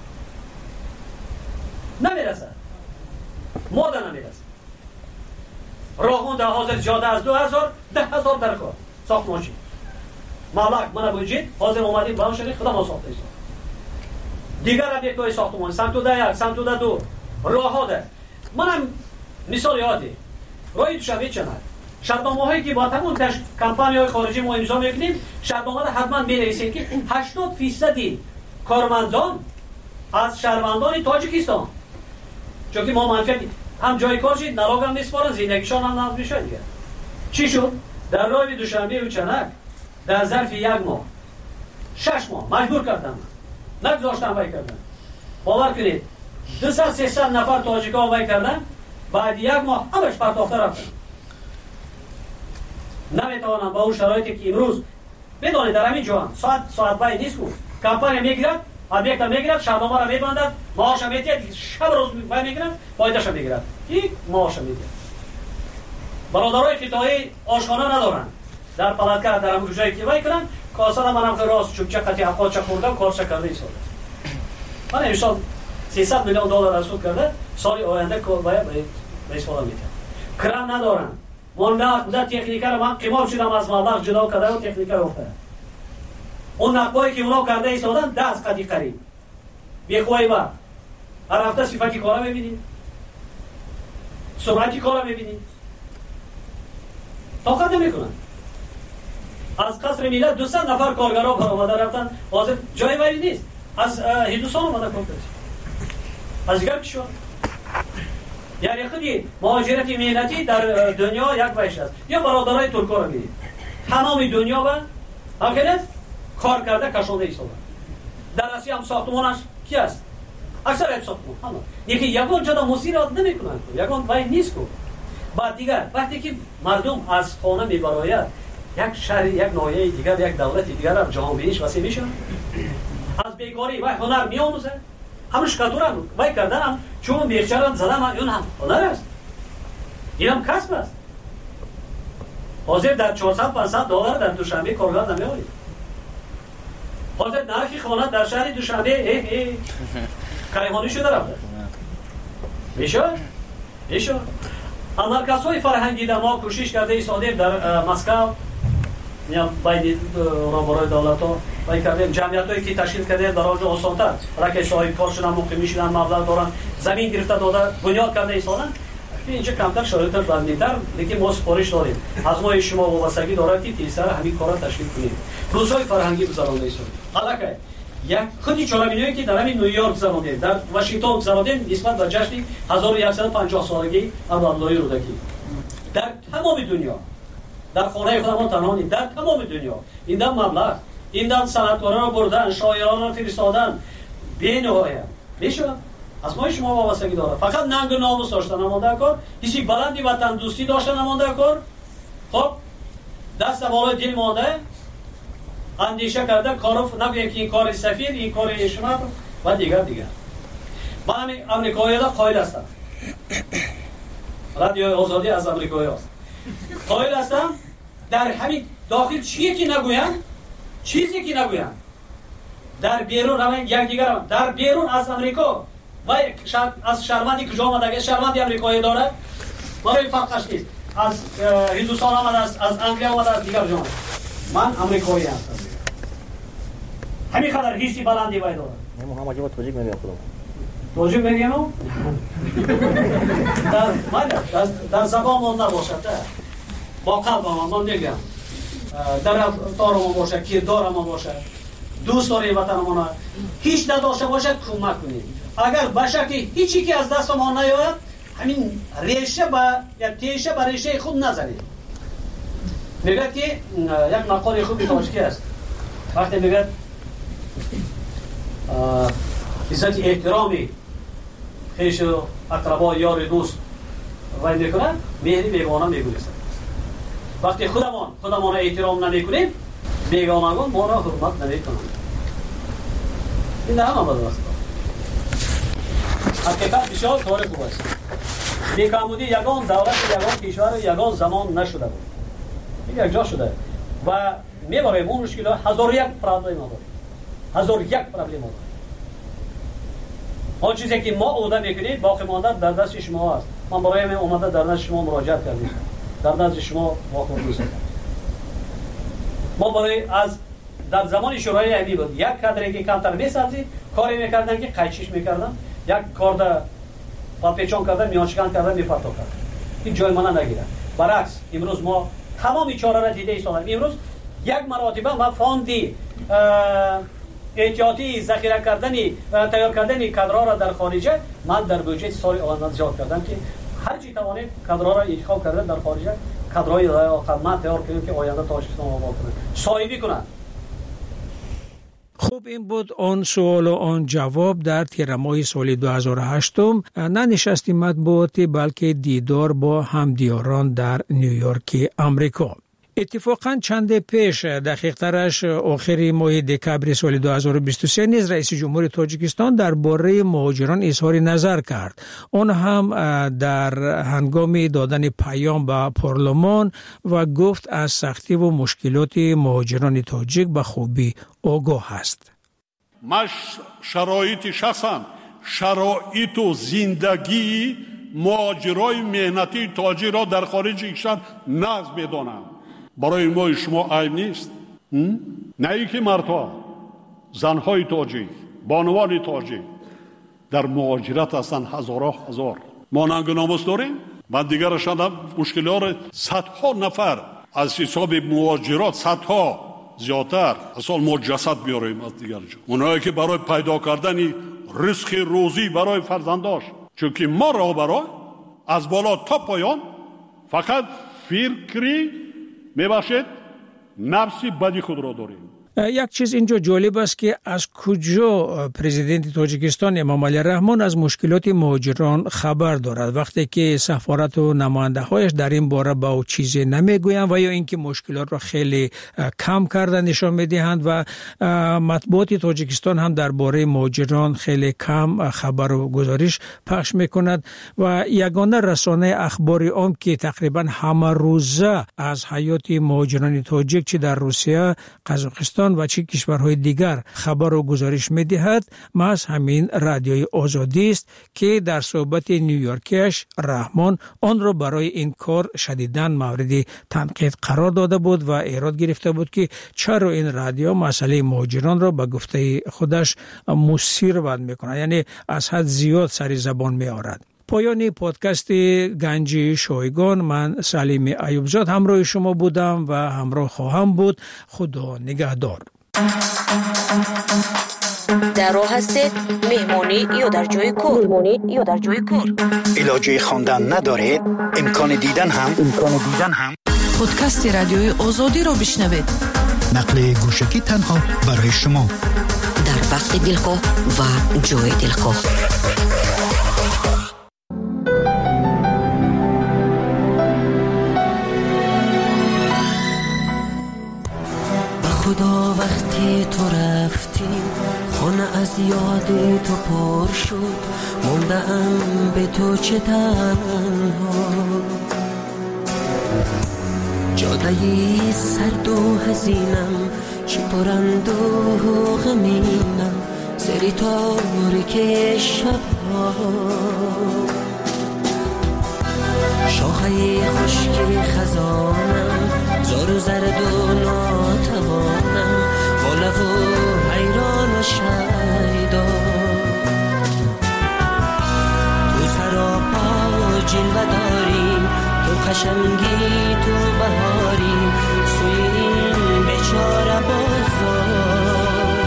ماده نمیرسه راهون در حاضر زیاده از 2,000 10,000 در کار ساختمانچی مالک من بودید حاضر اومدیم بلند شدید خدا ما ساخته ایستاد دیگر ابیکت‌های ساختمان سمتوده 1 سمتوده 2 راه‌ها ده منم مثال یادی راهی دوشنبه چند شرطنامه‌هایی که با تمام کمپانی‌های خارجی ما امضا می‌کنیم شرطنامه حتما می‌نویسیم که 80% کارمندان از شهروندان تاجیکستان چون که ما منفعت هم جای کار شد نراگ هم میسپارن زندگیشان هم نظم میشه دیگه چی شد در راه دوشنبه و چنک در ظرف 1 ماه 6 ماه مجبور کردم نگذاشتم وای کردن باور کنید 200-300 نفر تاجیکا وای کردن بعد 1 ماه همش پرتافته رفتن نمیتوانم با اون شرایطی که امروز بدونید در همین جوان ساعت باید نیست کن کمپانی میگیرد ابیکت میگیرد شبنامه را میبندد معاش میدهد شب روز وای میگیرد پایدش میگیرد یک معاش میده برادرای خطایی آشخانه ندارن در پلاتکار در همون جایی که وای کنن کاسه منم راست چوبچه قطعی حقاچه خوردم کارش کرده ایستاده. من امسال 300 میلیون دلار رسول کرده سال آینده باید به استفاده میکنه. کرم ندارن. من بوده تکنیکا رو من قیمت شدم از مبلغ جدا کرده و تکنیکا رو افتاده. اون نقبایی که اونا کرده ایستادن دست قدی قریب. بیخوایی با هر هفته صفتی کارا ببینید. سرعتی کارا ببینید. طاقت نمیکنن. از قصر ملت 200 نفر کارگرها برآمده رفتن حاضر جای وری نیست. از هندوستان اومده کار کرد. از دیگر کشور. یعنی خودی مهاجرت مهنتی در دنیا یک وجه است. یا برادرای ترکا رو می‌بینید. تمام دنیا با حقیقت کار کرده کشانده ایستادن. در آسیا هم ساختمانش کی است؟ اکثر ساختمان همه. یکی یگان جدا مسیرات نمی‌کنن. یگان وای نیست کو. بعد دیگر وقتی که مردم از خانه میبراید یک شهر یک ناحیه دیگر یک دولت دیگر هم جهان بینیش وسیع میشه. از بیکاری و هنر میآموزه. همش کاتورن وای کردن هم چون بیچاره‌ام زدم اون هم هنر است. اینم کسب است. حاضر در 400-500 دلار در دوشنبه کارگر نمی‌آید. حاضر نرخ خانه در شهر دوشنبه کایمانی شده رفته. میشه؟ مرکزهای فرهنگی در ما کوشش کرده ایستادیم در مسکو یا باید برای دولت ها باید کردیم جمعیت هایی که تشکیل کرده در آنجا آسانتر رکش های کار شدن مقیمی شدن مبلغ دارن زمین گرفته داده بنیاد کرده ایستادن اینجا کمتر شرایط بندیتر لیکن ما سپارش داریم از ما شما وابستگی دارد که تیزتر همین کار تشکیل کنیم روزهای فرهنگی گذرانده ایستادیم حالا یک خودی چالمینایی که در همین نیویورک گذراندیم در واشنگتن گذراندیم نسبت به جشن 1150 سالگی عبداللهی رودکی در تمام دنیا در خانه خودمان تنها نیست در تمام دنیا این دم مبلغ این دم صنعتکاران رو بردن شاعران رو فرستادن بی‌نهایت میشه از ما شما وابستگی داره فقط ننگ و ناموس داشتن نمانده کار کسی بلندی وطن دوستی داشتن نمانده کار خب دست بالای دل مانده اندیشه کرده کارو نگویم که این کار سفیر این کار اشمار و دیگر من همین امریکایی ها قائل هستم رادیو آزادی از امریکایی هست قائل هستم در همین داخل چیزی که نگویم در بیرون همین یک دیگر هم در بیرون از امریکا و از شهروندی کجا آمده شهروندی امریکایی داره ما این فرقش نیست از هندوستان آمده از انگلیا آمده از دیگر جامعه من امریکایی هستم همین خاطر حسی بلندی باید دارم من همه جواب توجیه میگم خودم توجیه میگم در زبان من نباشد با قلبم من میگم در رفتارم باشه کردارم باشه دوست داری وطنمون هیچ نداشته باشد کمک کنید اگر باشه که هیچی که از دستمان نیاید همین ریشه یا تیشه به ریشه خود نزنید میگه که یک مقاله خوبی تاجیکی است وقتی میگه عزت احترامی خیش اقربا یار دوست وای میکنه مهری بیگانه میگویست وقتی خودمان احترام نمیکنیم بیگانگان ما را حرمت نمیکنند این همه بدبخت حقیقت بسیار کار خوب است بیکامودی یگان دولت یگان کشور یگان زمان نشده بود این یک جا شده و میباریم اون مشکل هزار یک پرابلم داریم آن چیزی که ما عهده میکنیم باقی مانده در دست شما است من برای من اومده در نزد شما مراجعت کردیم در نزد شما واقع دوست ما برای از در زمان شورای علی بود یک کادری که کمتر میسازید کاری میکردن که قیچیش میکردن یک کارد پاپیچون کردن میانشکن کردن میپرتو کردن این جای من نگیره برعکس امروز ما تمامی چاره را دیده ایستادیم امروز یک مراتبه ما فاندی احتیاطی ذخیره کردنی تیار کردنی کادرها را در خارجه من در بودجه سال آینده زیاد کردم که هر چی توانید کادرها را انتخاب کردن در خارجه کادرهای خدمت تیار کنیم که آینده تاجیکستان آباد کنه صاحبی کنن خب این بود آن سوال و آن جواب در تیر ماه سال 2008 نه نشست مطبوعاتی بلکه دیدار با همدیاران در نیویورک امریکا. اتفاقا چند پیش دقیق‌ترش آخر ماه دکبر سال 2023 نیز رئیس جمهور تاجیکستان درباره مهاجران اظهار نظر کرد. آن هم در هنگام دادن پیام به پارلمان و گفت از سختی و مشکلات مهاجران تاجیک به خوبی آگاه است. من شرایط شخصم شرایط و زندگی مهاجرای مهنتی تاجیک را در خارج کشور نقض بدانم. برای ما شما عیب نیست. نه ای که مردها، زنهای تاجیک، بانوان تاجیک در مهاجرت هستند هزار. ما ننگ و ناموس داریم. من دیگر شدم مشکلات صدها نفر از حساب مهاجرات صدها زیادتر اصلا ما جسد بیاریم از دیگر جا. اونایی که برای پیدا کردن رزق روزی برای فرزنداش، چون که ما را برای از بالا تا پایان فقط فکری میباشد نفسی بدی خود را داریم. یک چیز اینجا جالب است که از کجا پرزیدنت تاجیکستان امام علی رحمان از مشکلات مهاجران خبر دارد وقتی که سفارت و نماینده هایش در این باره با او چیزی نمیگویند و یا اینکه مشکلات را خیلی کم کردن نشان میدهند و مطبوعات تاجیکستان هم درباره مهاجران خیلی کم خبر و گزارش پخش میکند و یگانه رسانه اخبار عام که تقریبا همه روزه از حیات مهاجران تاجیک چه در روسیه، قزاقستان و چه کشورهای دیگر خبر و گزارش می‌دهد محض همین رادیوی آزادی است که در صحبت نیویورکیش رحمان آن را برای این کار شدیداً مورد تنقید قرار داده بود و ایراد گرفته بود که چرا این رادیو مسئله مهاجران را به گفته خودش مثیر بند می‌کند، یعنی از حد زیاد سر زبان می‌آورد. پایان پادکست گنج شایگان، من سلیم ایوبزاد همراه شما بودم و همراه خواهم بود. خدا نگهدار. در راه هستید مهمانی یا در جای کار علاجه خواندن ندارید امکان دیدن هم پادکست رادیوی آزادی رو بشنوید. نقل گوشکی تنها برای شما در وقت دلخواه و جای دلخواه. خدا وقتی تو رفتی خانه از یاد تو پر شد، موندم به تو چه تنها، جادهی سرد و حزینم چه پرند و غمینم، سری تاریک شبها، شاخه خشکی خزانم زار و زرد و ناتوانم، بالا و حیران و شیدا، تو سراپا جلوه داری، تو قشنگی تو بهاری، سوی این بیچاره بازار،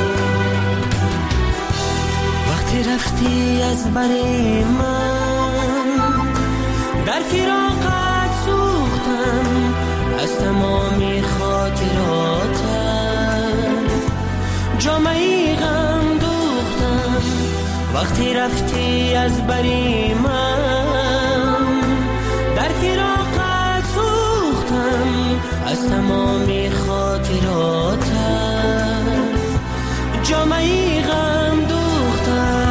وقتی رفتی از بر من در فراقت سوختم، از تمامی خاطراتت جامعی غم دوختم، وقتی رفتی از بری من در فراقت سوختم، از تمامی خاطراتت جامعی غم دوختم.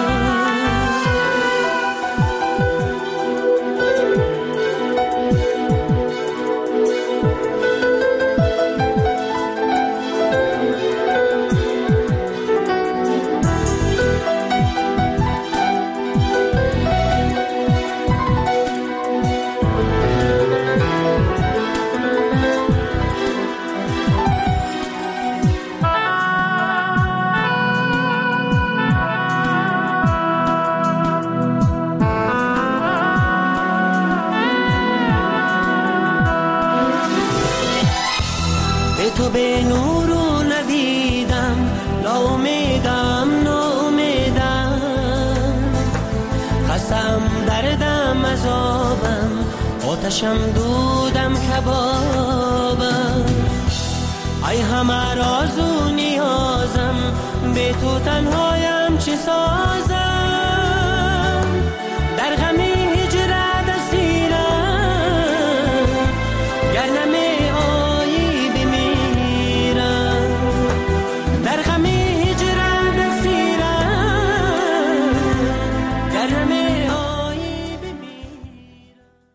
تو به نور و ندیدم، ناامیدم خستم دردم عذابم، آتشم دودم کبابم، ای همه راز و نیازم، به تو تنهایم چه سازم،